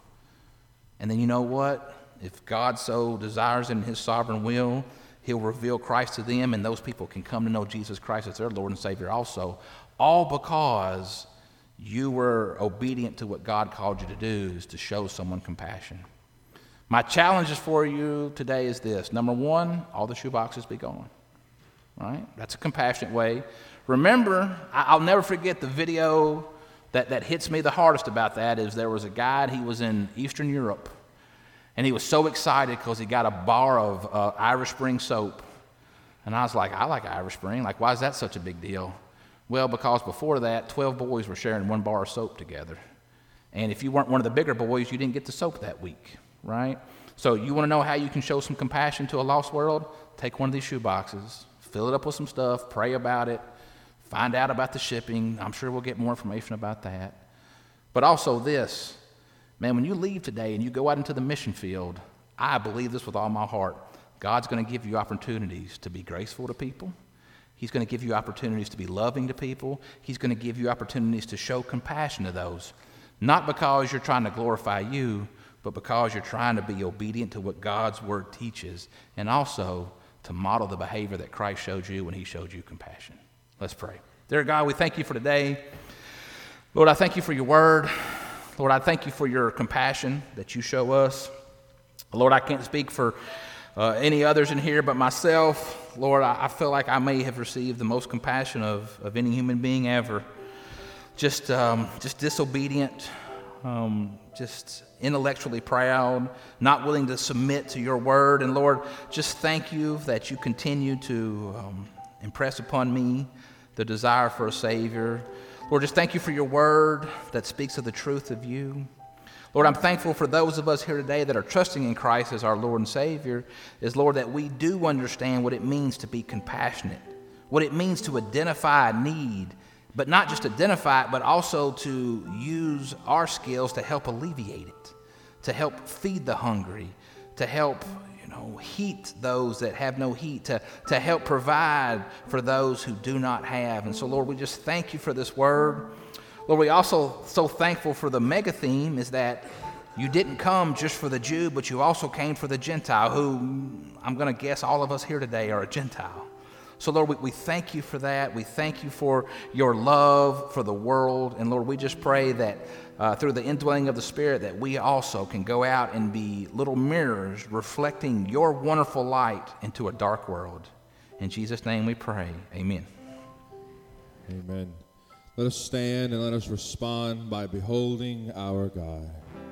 And then you know what? If God so desires in His sovereign will, He'll reveal Christ to them, and those people can come to know Jesus Christ as their Lord and Savior also, all because you were obedient to what God called you to do, is to show someone compassion. My challenges for you today is this. Number one, all the shoe boxes be gone. Right? That's a compassionate way. Remember, I'll never forget the video that, that hits me the hardest about that is there was a guy, he was in Eastern Europe, and he was so excited because he got a bar of uh, Irish Spring soap. And I was like, I like Irish Spring. Like, why is that such a big deal? Well, because before that, twelve boys were sharing one bar of soap together. And if you weren't one of the bigger boys, you didn't get the soap that week, right? So you want to know how you can show some compassion to a lost world? Take one of these shoe boxes. Fill it up with some stuff, pray about it, find out about the shipping. I'm sure we'll get more information about that. But also this, man, when you leave today and you go out into the mission field, I believe this with all my heart. God's going to give you opportunities to be graceful to people. He's going to give you opportunities to be loving to people. He's going to give you opportunities to show compassion to those. Not because you're trying to glorify you, but because you're trying to be obedient to what God's word teaches, and also to model the behavior that Christ showed you when He showed you compassion. Let's pray. Dear God, we thank You for today. Lord, I thank You for Your word. Lord, I thank You for Your compassion that You show us. Lord, I can't speak for uh, any others in here but myself. Lord, I, I feel like I may have received the most compassion of, of any human being ever. Just, um, just disobedient, um, just intellectually proud, not willing to submit to Your word. And Lord, just thank You that You continue to um, impress upon me the desire for a Savior. Lord, just thank You for Your word that speaks of the truth of You. Lord, I'm thankful for those of us here today that are trusting in Christ as our Lord and Savior, is, Lord, that we do understand what it means to be compassionate, what it means to identify a need, but not just identify it, but also to use our skills to help alleviate it, to help feed the hungry, to help, you know, heat those that have no heat, to, to help provide for those who do not have. And so, Lord, we just thank You for this word. Lord, we also so thankful for the mega theme is that You didn't come just for the Jew, but You also came for the Gentile, who I'm going to guess all of us here today are a Gentile. So, Lord, we, we thank you for that. We thank you for your love for the world. And, Lord, we just pray that uh, through the indwelling of the Spirit that we also can go out and be little mirrors reflecting your wonderful light into a dark world. In Jesus' name we pray. Amen. Amen. Let us stand and let us respond by beholding our God.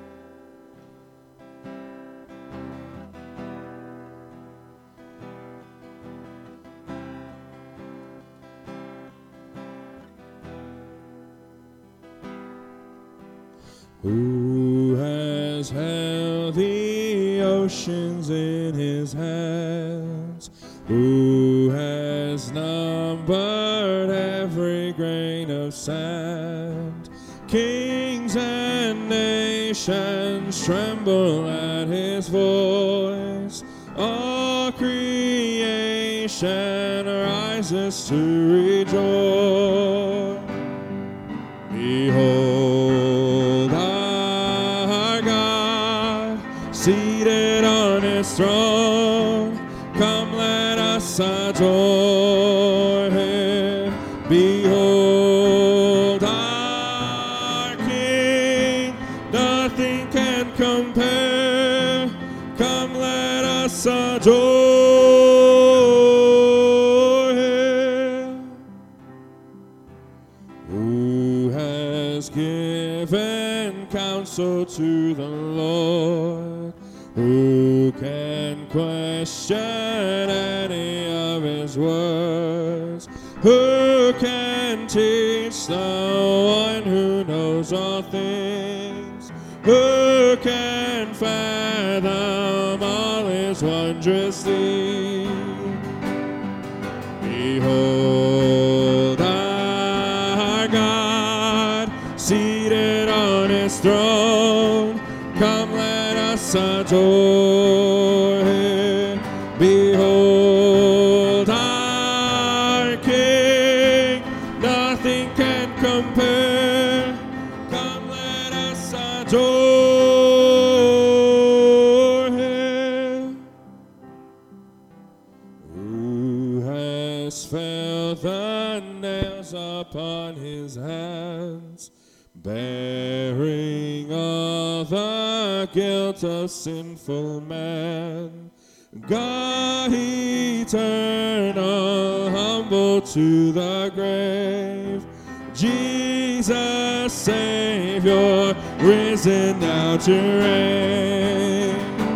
Who has held the oceans in his hands? Who has numbered every grain of sand? Kings and nations tremble at his voice. All creation rises to rejoice. Behold, our God, seated on his throne. Come, let us adore him. Behold, our King, nothing can compare. Come, let us adore him. Who has given counsel to the Lord? Who can question any of his words? Who can teach the one who knows all things? Who can fathom all his wondrous deeds? Behold, our God, seated on his throne. Come, let us adore him. Behold, our King, nothing can compare. Come, let us adore him. Who has felt the nails upon his hands, bearing all the guilt of sinful man? God eternal, humble to the grave. Jesus, Savior, risen now to reign.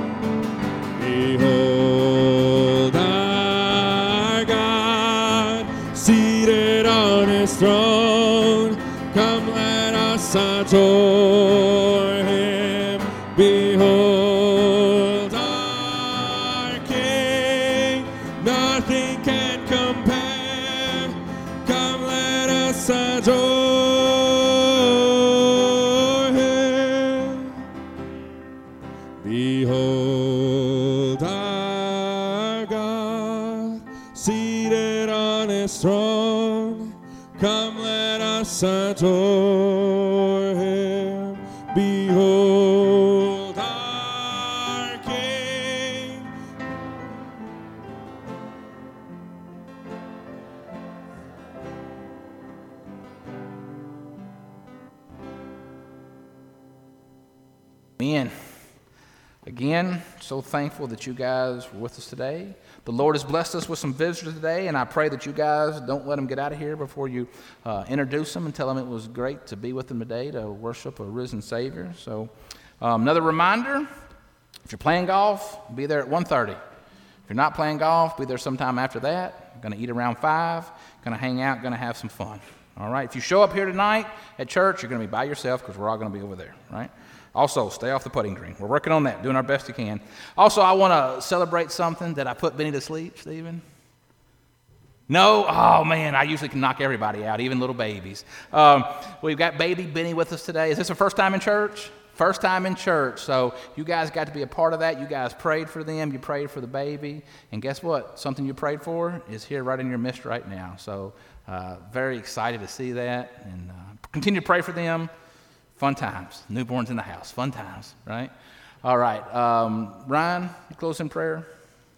Behold, our God, seated on his throne. Come, let us adore him. Behold, our King, nothing can compare. Come, let us adore him. Behold, our God, seated on his throne. Come, let us adore him. Behold, our King. Amen. Again, so thankful that you guys were with us today. The Lord has blessed us with some visitors today, and I pray that you guys don't let them get out of here before you uh, introduce them and tell them it was great to be with them today to worship a risen Savior. So um, another reminder, if you're playing golf, be there at one thirty. If you're not playing golf, be there sometime after that. Going to eat around five, going to hang out, going to have some fun. All right, if you show up here tonight at church, you're going to be by yourself because we're all going to be over there, right? Also, stay off the putting green. We're working on that, doing our best we can. Also, I want to celebrate something. Did I put Benny to sleep, Stephen? No? Oh, man, I usually can knock everybody out, even little babies. Um, we've got baby Benny with us today. Is this the first time in church? First time in church. So you guys got to be a part of that. You guys prayed for them. You prayed for the baby. And guess what? Something you prayed for is here right in your midst right now. So uh, very excited to see that. And uh, continue to pray for them. Fun times. Newborns in the house. Fun times, right? All right. Um, Ryan, you close in prayer.